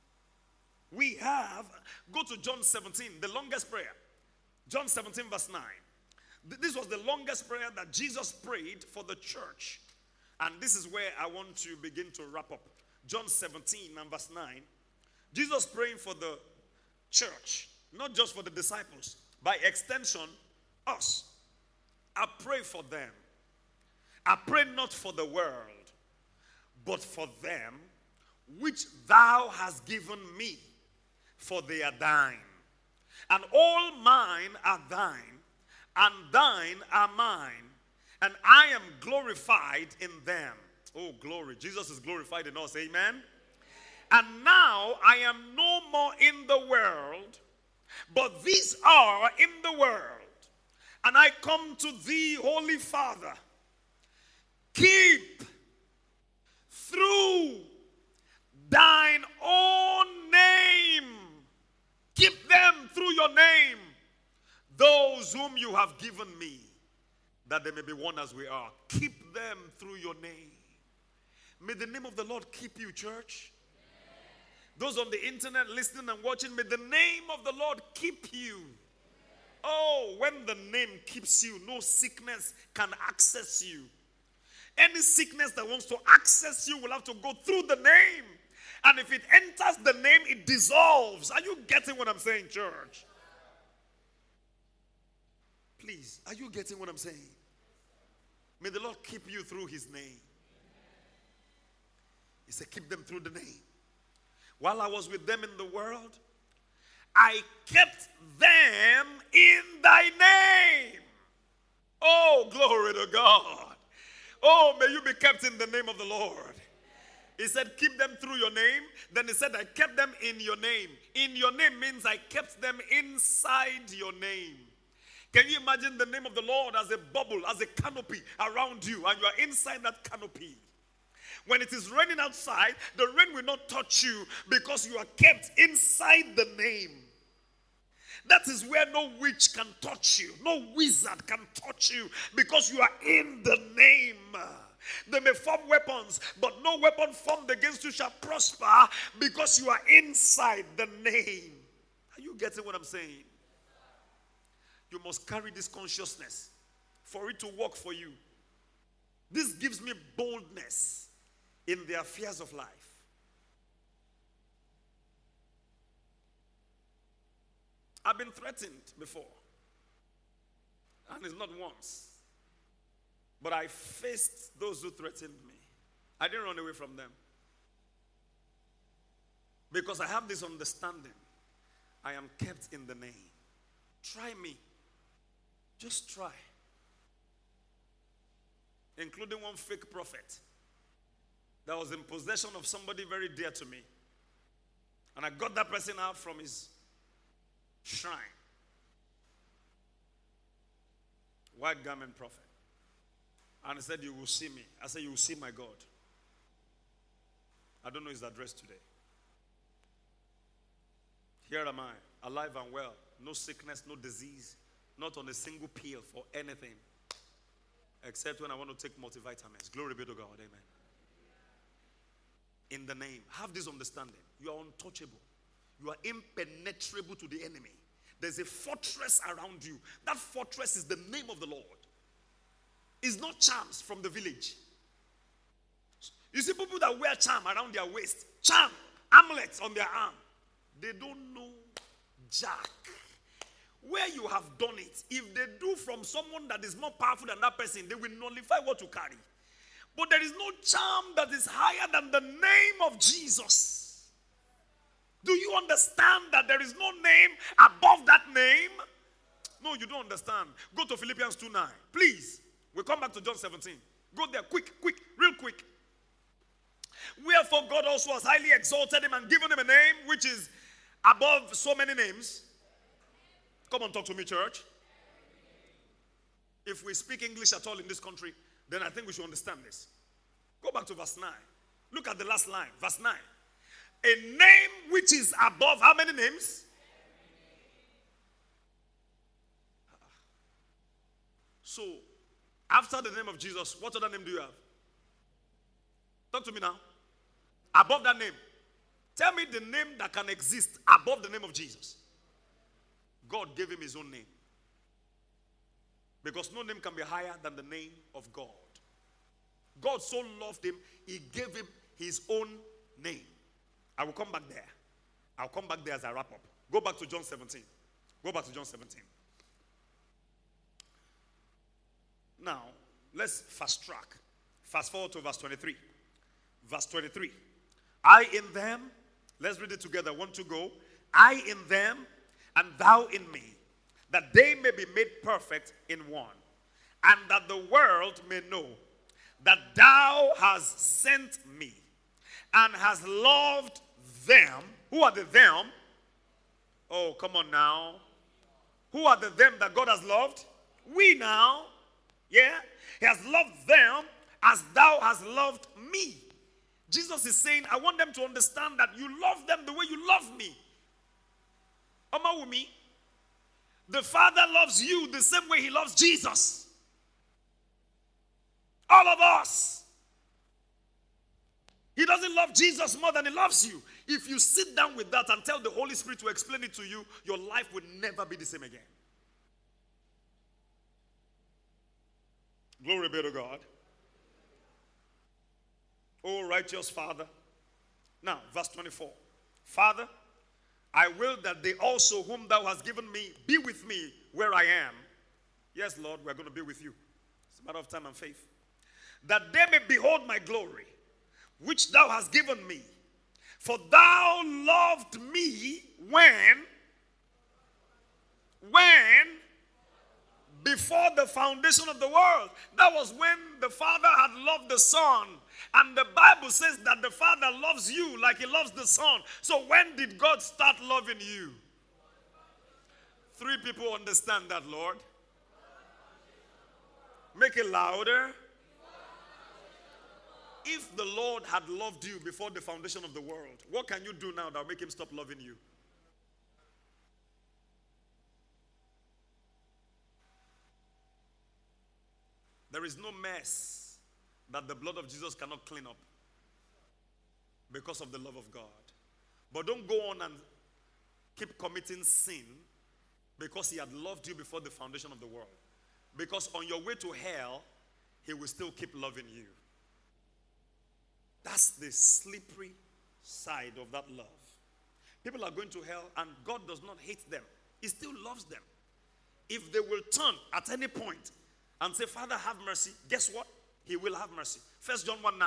Go to John 17, the longest prayer. John 17 verse 9. This was the longest prayer that Jesus prayed for the church. And this is where I want to begin to wrap up. John 17 and verse 9. Jesus praying for the church, not just for the disciples. By extension, us. I pray for them. I pray not for the world, but for them which thou hast given me, for they are thine. And all mine are thine, and thine are mine, and I am glorified in them. Oh, glory. Jesus is glorified in us. Amen. And now I am no more in the world, but these are in the world. And I come to thee, Holy Father. Keep through thine own name. Keep them through your name. Those whom you have given me, that they may be one as we are. Keep them through your name. May the name of the Lord keep you, church. Those on the internet listening and watching, may the name of the Lord keep you. Oh, when the name keeps you, no sickness can access you. Any sickness that wants to access you will have to go through the name. And if it enters the name, it dissolves. Are you getting what I'm saying, church? Please, are you getting what I'm saying? May the Lord keep you through his name. He said, keep them through the name. While I was with them in the world, I kept them in thy name. Oh, glory to God. Oh, may you be kept in the name of the Lord. He said, keep them through your name. Then he said, I kept them in your name. In your name means I kept them inside your name. Can you imagine the name of the Lord as a bubble, as a canopy around you, and you are inside that canopy? When it is raining outside, the rain will not touch you because you are kept inside the name. That is where no witch can touch you. No wizard can touch you because you are in the name. They may form weapons, but no weapon formed against you shall prosper because you are inside the name. Are you getting what I'm saying? You must carry this consciousness for it to work for you. This gives me boldness in the affairs of life. I've been threatened before. And it's not once. But I faced those who threatened me. I didn't run away from them. Because I have this understanding. I am kept in the name. Try me. Just try. Including one fake prophet that was in possession of somebody very dear to me. And I got that person out from his shrine. White garment prophet. And he said, you will see me. I said, you will see my God. I don't know his address today. Here am I, alive and well. No sickness, no disease. Not on a single pill for anything. Except when I want to take multivitamins. Glory be to God. Amen. In the name. Have this understanding. You are untouchable. You are impenetrable to the enemy. There's a fortress around you. That fortress is the name of the Lord. It's not charms from the village. You see people that wear charm around their waist. Charm. Amulets on their arm. They don't know jack. Where you have done it, if they do from someone that is more powerful than that person, they will nullify what you carry. But there is no charm that is higher than the name of Jesus. Do you understand that there is no name above that name? No, you don't understand. Go to Philippians 2:9. Please. We'll come back to John 17. Go there quick, real quick. Wherefore God also has highly exalted him and given him a name which is above so many names. Come on, talk to me, church. If we speak English at all in this country, then I think we should understand this. Go back to verse 9. Look at the last line, verse 9. A name which is above how many names? So, After the name of Jesus, what other name do you have? Talk to me now. Above that name. Tell me the name that can exist above the name of Jesus. God gave him his own name. Because no name can be higher than the name of God. God so loved him, he gave him his own name. I will come back there. I'll come back there as I wrap up. Go back to John 17. Go back to John 17. Now, let's fast track. Fast forward to verse 23. Verse 23. I in them, let's read it together. 1, 2, go. I in them, and thou in me, that they may be made perfect in one, and that the world may know that thou hast sent me, and hast loved them. Who are the them? Oh, come on now. Who are the them that God has loved? We now. Yeah? He has loved them as thou hast loved me. Jesus is saying, I want them to understand that you love them the way you love me. Am I with me? The Father loves you the same way he loves Jesus. All of us. He doesn't love Jesus more than he loves you. If you sit down with that and tell the Holy Spirit to explain it to you, your life will never be the same again. Glory be to God. O righteous Father. Now, verse 24. Father, I will that they also whom thou hast given me be with me where I am. Yes, Lord, we are going to be with you. It's a matter of time and faith. That they may behold my glory, which thou hast given me. For thou loved me when before the foundation of the world. That was when the Father had loved the Son. And the Bible says that the Father loves you like he loves the Son. So when did God start loving you? 3 people understand that, Lord. Make it louder. If the Lord had loved you before the foundation of the world, what can you do now that will make him stop loving you? There is no mess that the blood of Jesus cannot clean up because of the love of God. But don't go on and keep committing sin because he had loved you before the foundation of the world. Because on your way to hell, he will still keep loving you. That's the slippery side of that love. People are going to hell and God does not hate them. He still loves them. If they will turn at any point and say, Father, have mercy, guess what? He will have mercy. 1 John 1:9.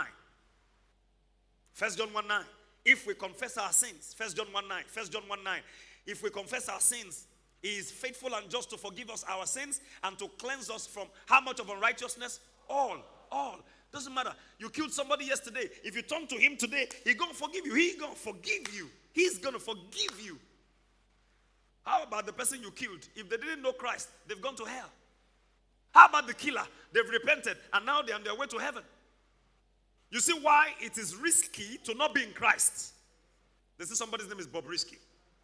1 John 1:9. If we confess our sins, 1 John 1:9. 1 John 1:9. If we confess our sins, he is faithful and just to forgive us our sins and to cleanse us from how much of unrighteousness? All. Doesn't matter. You killed somebody yesterday. If you turn to him today, he's going to forgive you. He's going to forgive you. He's going to forgive you. How about the person you killed? If they didn't know Christ, they've gone to hell. How about the killer? They've repented and now they're on their way to heaven. You see why it is risky to not be in Christ. They say somebody's name is Bob Risky.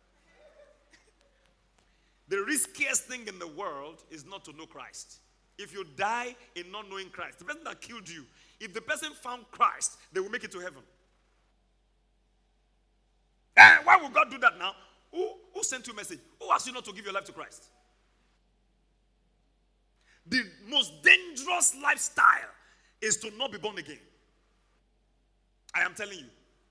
The riskiest thing in the world is not to know Christ. If you die in not knowing Christ, the person that killed you, if the person found Christ, they will make it to heaven. And why would God do that now? Who sent you a message? Who asked you not to give your life to Christ? The most dangerous lifestyle is to not be born again. I am telling you.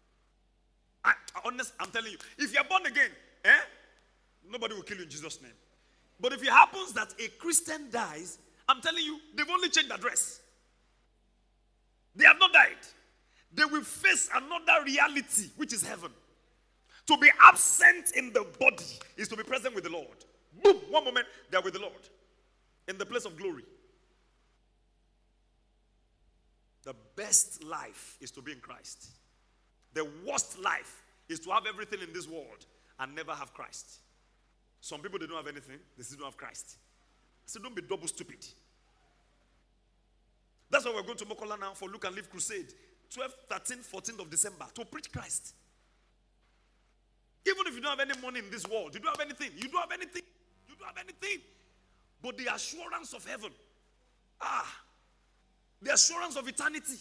I'm telling you. If you're born again, nobody will kill you in Jesus' name. But if it happens that a Christian dies, I'm telling you, they've only changed address. They have not died. They will face another reality, which is heaven. To be absent in the body is to be present with the Lord. Boom, one moment, they're with the Lord. In the place of glory. The best life is to be in Christ. The worst life is to have everything in this world and never have Christ. Some people, they don't have anything. They still don't have Christ. I said, don't be double stupid. That's why we're going to Mokola now for Look and Live Crusade. 12th, 13th, 14th of December. To preach Christ. Even if you don't have any money in this world. You don't have anything. You don't have anything. You don't have anything. But the assurance of heaven. The assurance of eternity.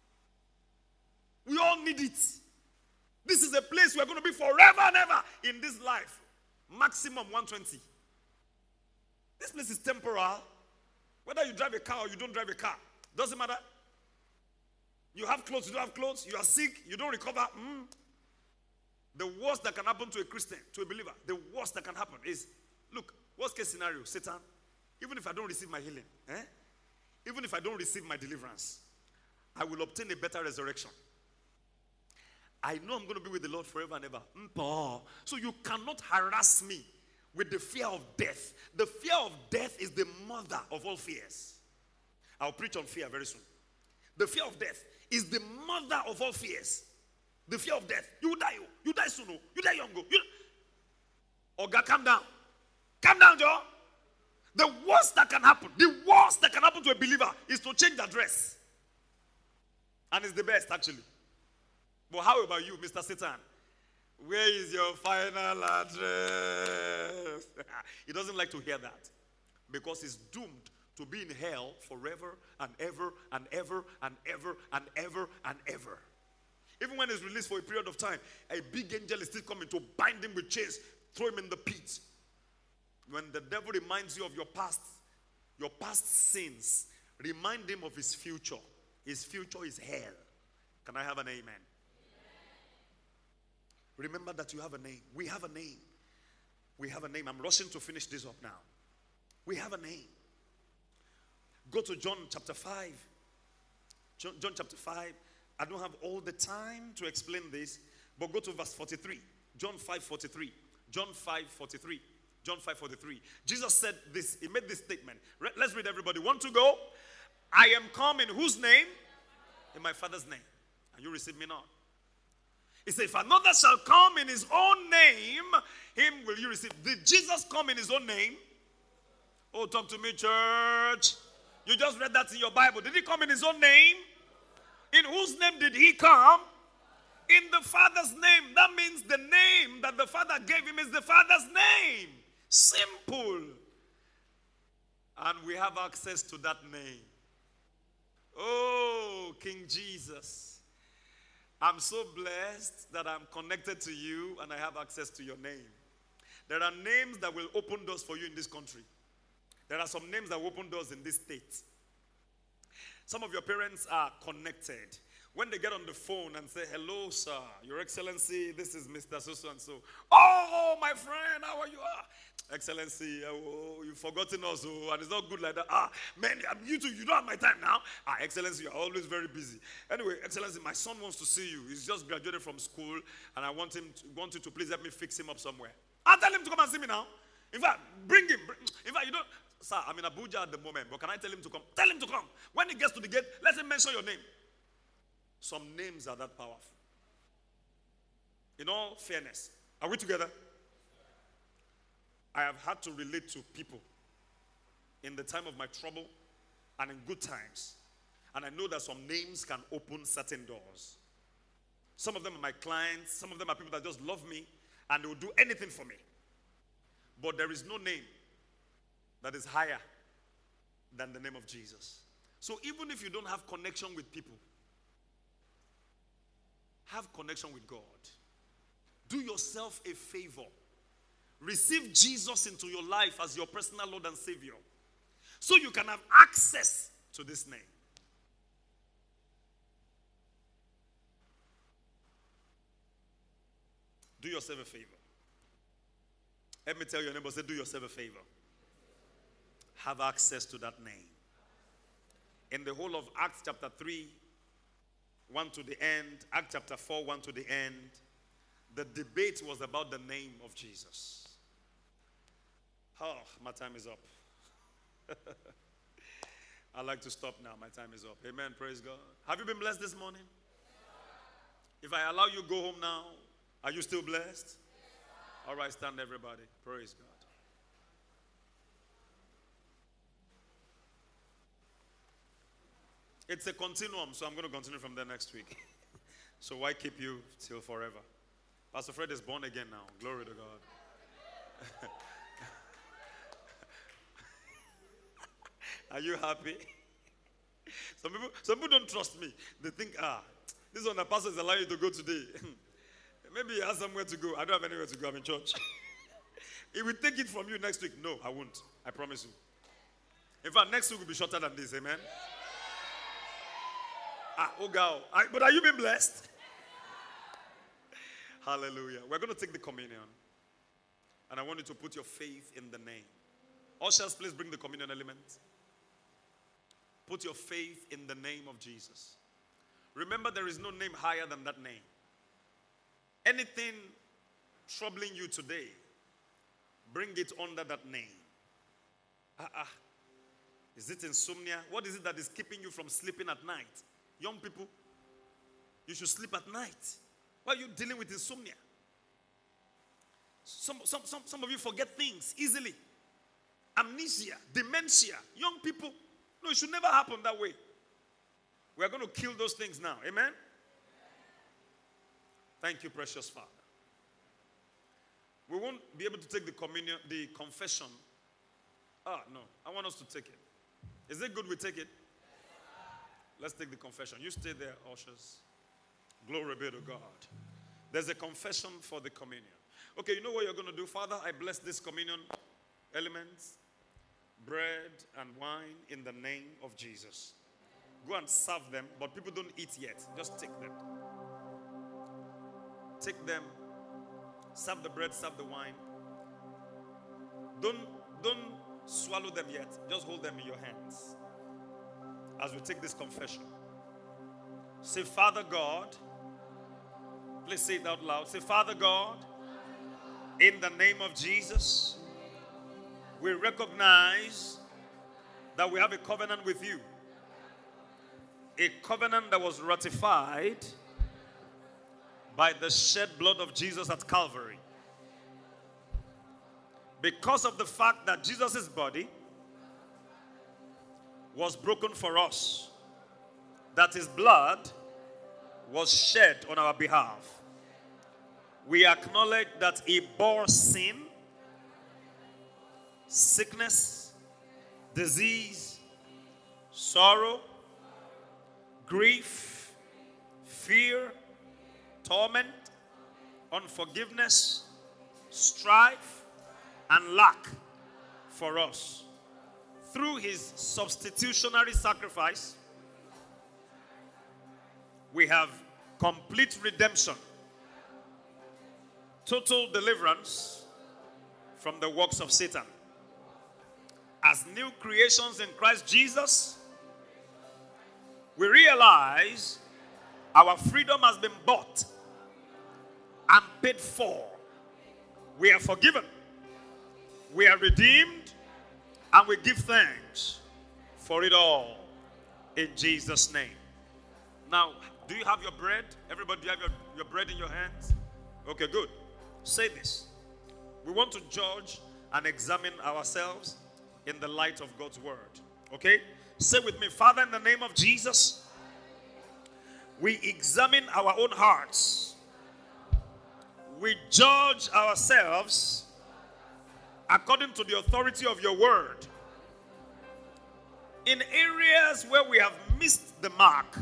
We all need it. This is a place we're going to be forever and ever in this life. Maximum 120. This place is temporal. Whether you drive a car or you don't drive a car, doesn't matter. You have clothes, you don't have clothes, you are sick, you don't recover. The worst that can happen to a Christian, to a believer, the worst that can happen is, look, worst case scenario, Satan, even if I don't receive my healing, even if I don't receive my deliverance, I will obtain a better resurrection. I know I'm going to be with the Lord forever and ever. So you cannot harass me with the fear of death. The fear of death is the mother of all fears. I'll preach on fear very soon. The fear of death is the mother of all fears. The fear of death. You die. You die soon. You die young. Oga, calm down. Calm down, Joe. The worst that can happen to a believer is to change address. And it's the best, actually. But how about you, Mr. Satan? Where is your final address? He doesn't like to hear that. Because he's doomed to be in hell forever and ever and ever and ever and ever and ever. Even when he's released for a period of time, a big angel is still coming to bind him with chains, throw him in the pit. When the devil reminds you of your past sins, remind him of his future. His future is hell. Can I have an amen? Remember that you have a name. We have a name. We have a name. I'm rushing to finish this up now. We have a name. Go to John chapter 5. John chapter 5. I don't have all the time to explain this, but go to verse 43. John 5:43. John 5:43. John 5:43. Jesus said this. He made this statement. Let's read, everybody. Want to go? I am come in whose name? In my Father's name. And you receive me not. He said, if another shall come in his own name, him will you receive. Did Jesus come in his own name? Oh, talk to me, church. You just read that in your Bible. Did he come in his own name? In whose name did he come? In the Father's name. That means the name that the Father gave him is the Father's name. Simple. And we have access to that name. Oh, King Jesus. I'm so blessed that I'm connected to you and I have access to your name. There are names that will open doors for you in this country. There are some names that will open doors in this state. Some of your parents are connected. When they get on the phone and say, hello, sir, your excellency, this is Mr. So-and-so. Oh, my friend, how are you? Excellency, you've forgotten us, and it's not good like that. Man, you too, you don't have my time now. Excellency, you're always very busy. Anyway, Excellency, my son wants to see you. He's just graduated from school, and I want you to please help me fix him up somewhere. I'll tell him to come and see me now. In fact, bring him. In fact, you don't, sir, I'm in Abuja at the moment, but can I tell him to come? Tell him to come. When he gets to the gate, let him mention your name. Some names are that powerful. In all fairness, are we together? I have had to relate to people in the time of my trouble and in good times. And I know that some names can open certain doors. Some of them are my clients. Some of them are people that just love me and they will do anything for me. But there is no name that is higher than the name of Jesus. So even if you don't have connection with people, have connection with God. Do yourself a favor. Receive Jesus into your life as your personal Lord and Savior, so you can have access to this name. Do yourself a favor. Let me tell your neighbor, say, do yourself a favor. Have access to that name. In the whole of Acts chapter 3, 1 to the end, Acts chapter 4, 1 to the end, the debate was about the name of Jesus. Oh, my time is up. I'd like to stop now. My time is up. Amen. Praise God. Have you been blessed this morning? If I allow you to go home now, are you still blessed? All right, stand everybody. Praise God. It's a continuum, so I'm going to continue from there next week. So why keep you till forever? Pastor Fred is born again now. Glory to God. Are you happy? Some people don't trust me. They think, this one the pastor is allowing you to go today. Maybe he has somewhere to go. I don't have anywhere to go. I'm in church. He will take it from you next week. No, I won't. I promise you. In fact, next week will be shorter than this. Amen. Oh God. But are you being blessed? Hallelujah. We're going to take the communion. And I want you to put your faith in the name. Ushers, please bring the communion element. Put your faith in the name of Jesus. Remember, there is no name higher than that name. Anything troubling you today, bring it under that name. Is it insomnia? What is it that is keeping you from sleeping at night? Young people, you should sleep at night. Why are you dealing with insomnia? Some of you forget things easily. Amnesia, dementia. Young people, no, it should never happen that way. We are going to kill those things now. Amen? Thank you, precious Father. We won't be able to take the communion, the confession. No. I want us to take it. Is it good we take it? Let's take the confession. You stay there, ushers. Glory be to God. There's a confession for the communion. Okay, you know what you're going to do? Father, I bless this communion elements, bread and wine in the name of Jesus. Go and serve them, but people don't eat yet. Just take them. Take them. Serve the bread, serve the wine. Don't swallow them yet. Just hold them in your hands as we take this confession. Say, Father God. Please say it out loud. Say, Father God, in the name of Jesus, we recognize that we have a covenant with you. A covenant that was ratified by the shed blood of Jesus at Calvary. Because of the fact that Jesus' body was broken for us, that his blood was shed on our behalf. We acknowledge that he bore sin, sickness, disease, sorrow, grief, fear, torment, unforgiveness, strife, and lack for us. Through his substitutionary sacrifice, we have complete redemption, total deliverance from the works of Satan. As new creations in Christ Jesus, we realize our freedom has been bought and paid for. We are forgiven. We are redeemed. And we give thanks for it all in Jesus' name. Now, do you have your bread? Everybody, do you have your bread in your hands? Okay, good. Say this. We want to judge and examine ourselves in the light of God's word. Okay? Say with me, Father, in the name of Jesus, we examine our own hearts. We judge ourselves according to the authority of your word. In areas where we have missed the mark,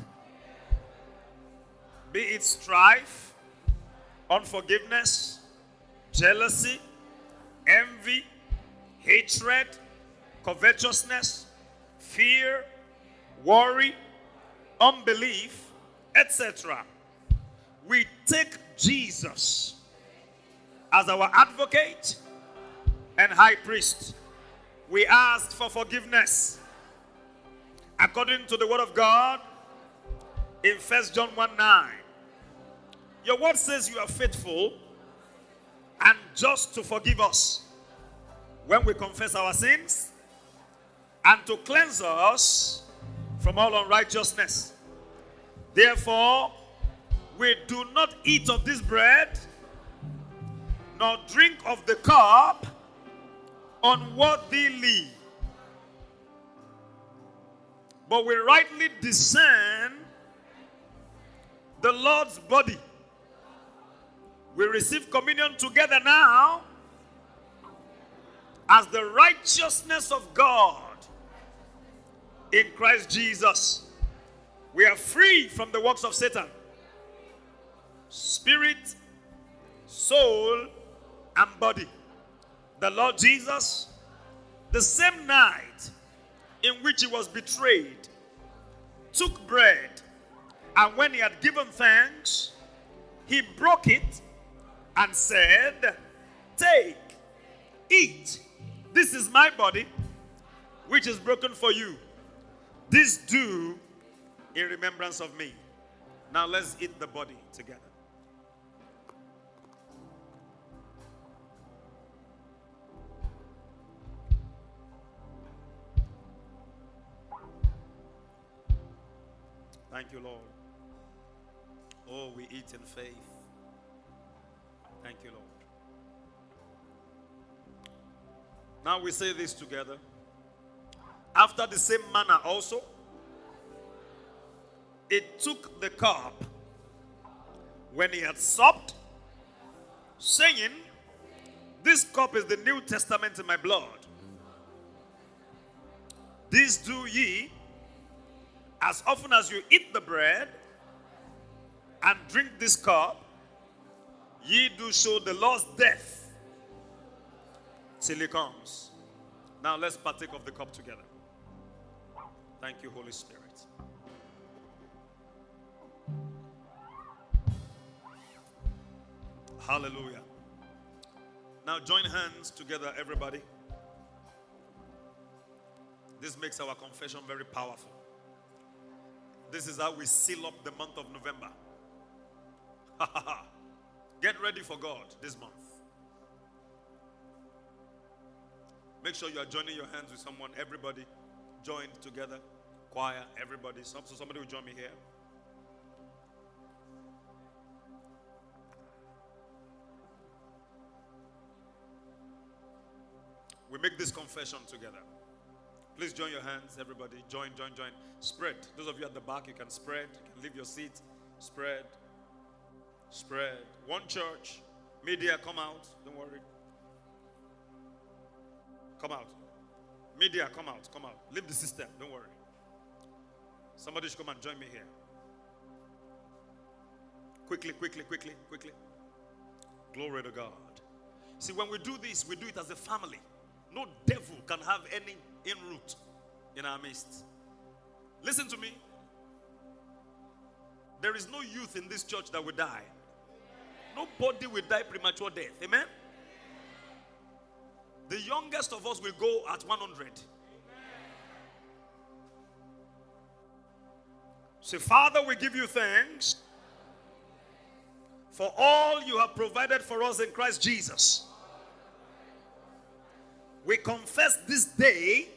be it strife, unforgiveness, jealousy, envy, hatred, covetousness, fear, worry, unbelief, etc. We take Jesus as our advocate and high priest. We ask for forgiveness according to the word of God in 1 John 1:9. Your word says you are faithful and just to forgive us when we confess our sins and to cleanse us from all unrighteousness. Therefore, we do not eat of this bread nor drink of the cup unworthily, but we rightly discern the Lord's body. We receive communion together now as the righteousness of God in Christ Jesus. We are free from the works of Satan. Spirit, soul, and body. The Lord Jesus, the same night in which he was betrayed, took bread, and when he had given thanks, he broke it and said, "Take, eat. This is my body, which is broken for you. This do in remembrance of me." Now let's eat the body together. Thank you, Lord. Oh, we eat in faith. Thank you, Lord. Now we say this together. After the same manner also, it took the cup when he had supped, saying, "This cup is the New Testament in my blood. This do ye as often as you eat the bread and drink this cup, ye do show the Lord's death till he comes." Now let's partake of the cup together. Thank you, Holy Spirit. Hallelujah. Now join hands together, everybody. This makes our confession very powerful. This is how we seal up the month of November. Get ready for God this month. Make sure you are joining your hands with someone. Everybody join together. Choir, everybody. So somebody will join me here. We make this confession together. Please join your hands, everybody. Join. Spread. Those of you at the back, you can spread. You can leave your seat. Spread. One church. Media, come out. Don't worry. Come out. Media, come out. Leave the system. Don't worry. Somebody should come and join me here. Quickly. Glory to God. See, when we do this, we do it as a family. No devil can have any in-root in our midst. Listen to me. There is no youth in this church that will die. Nobody will die premature death. Amen? The youngest of us will go at 100. Say, Father, we give you thanks for all you have provided for us in Christ Jesus. We confess this day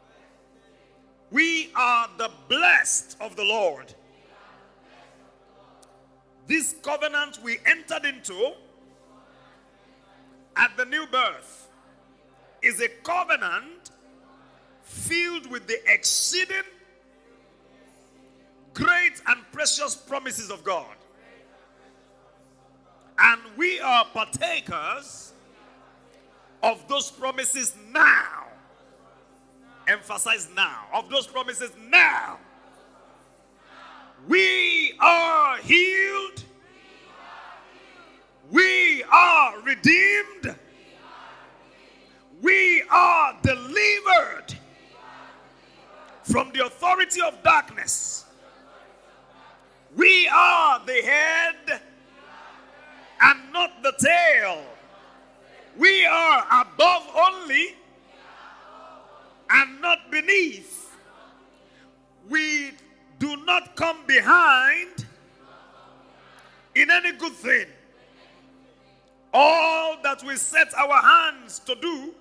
we are the blessed of the Lord. This covenant we entered into at the new birth is a covenant filled with the exceeding great and precious promises of God. And we are partakers of those promises now. Emphasize now. Of those promises now. We are healed. We are redeemed. We are delivered from the authority of darkness. We are the head and not the tail. We are above only and not beneath. We do not come behind in any good thing. All that we set our hands to do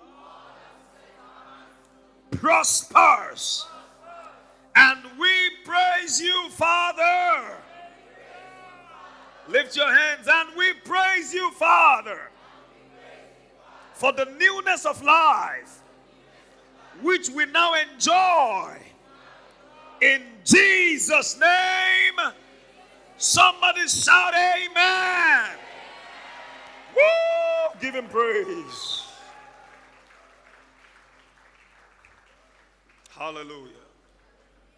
prospers. And we praise you, Father. Lift your hands. And we praise you, Father, for the newness of life which we now enjoy. In Jesus' name, somebody shout amen. Woo! Give him praise. Hallelujah.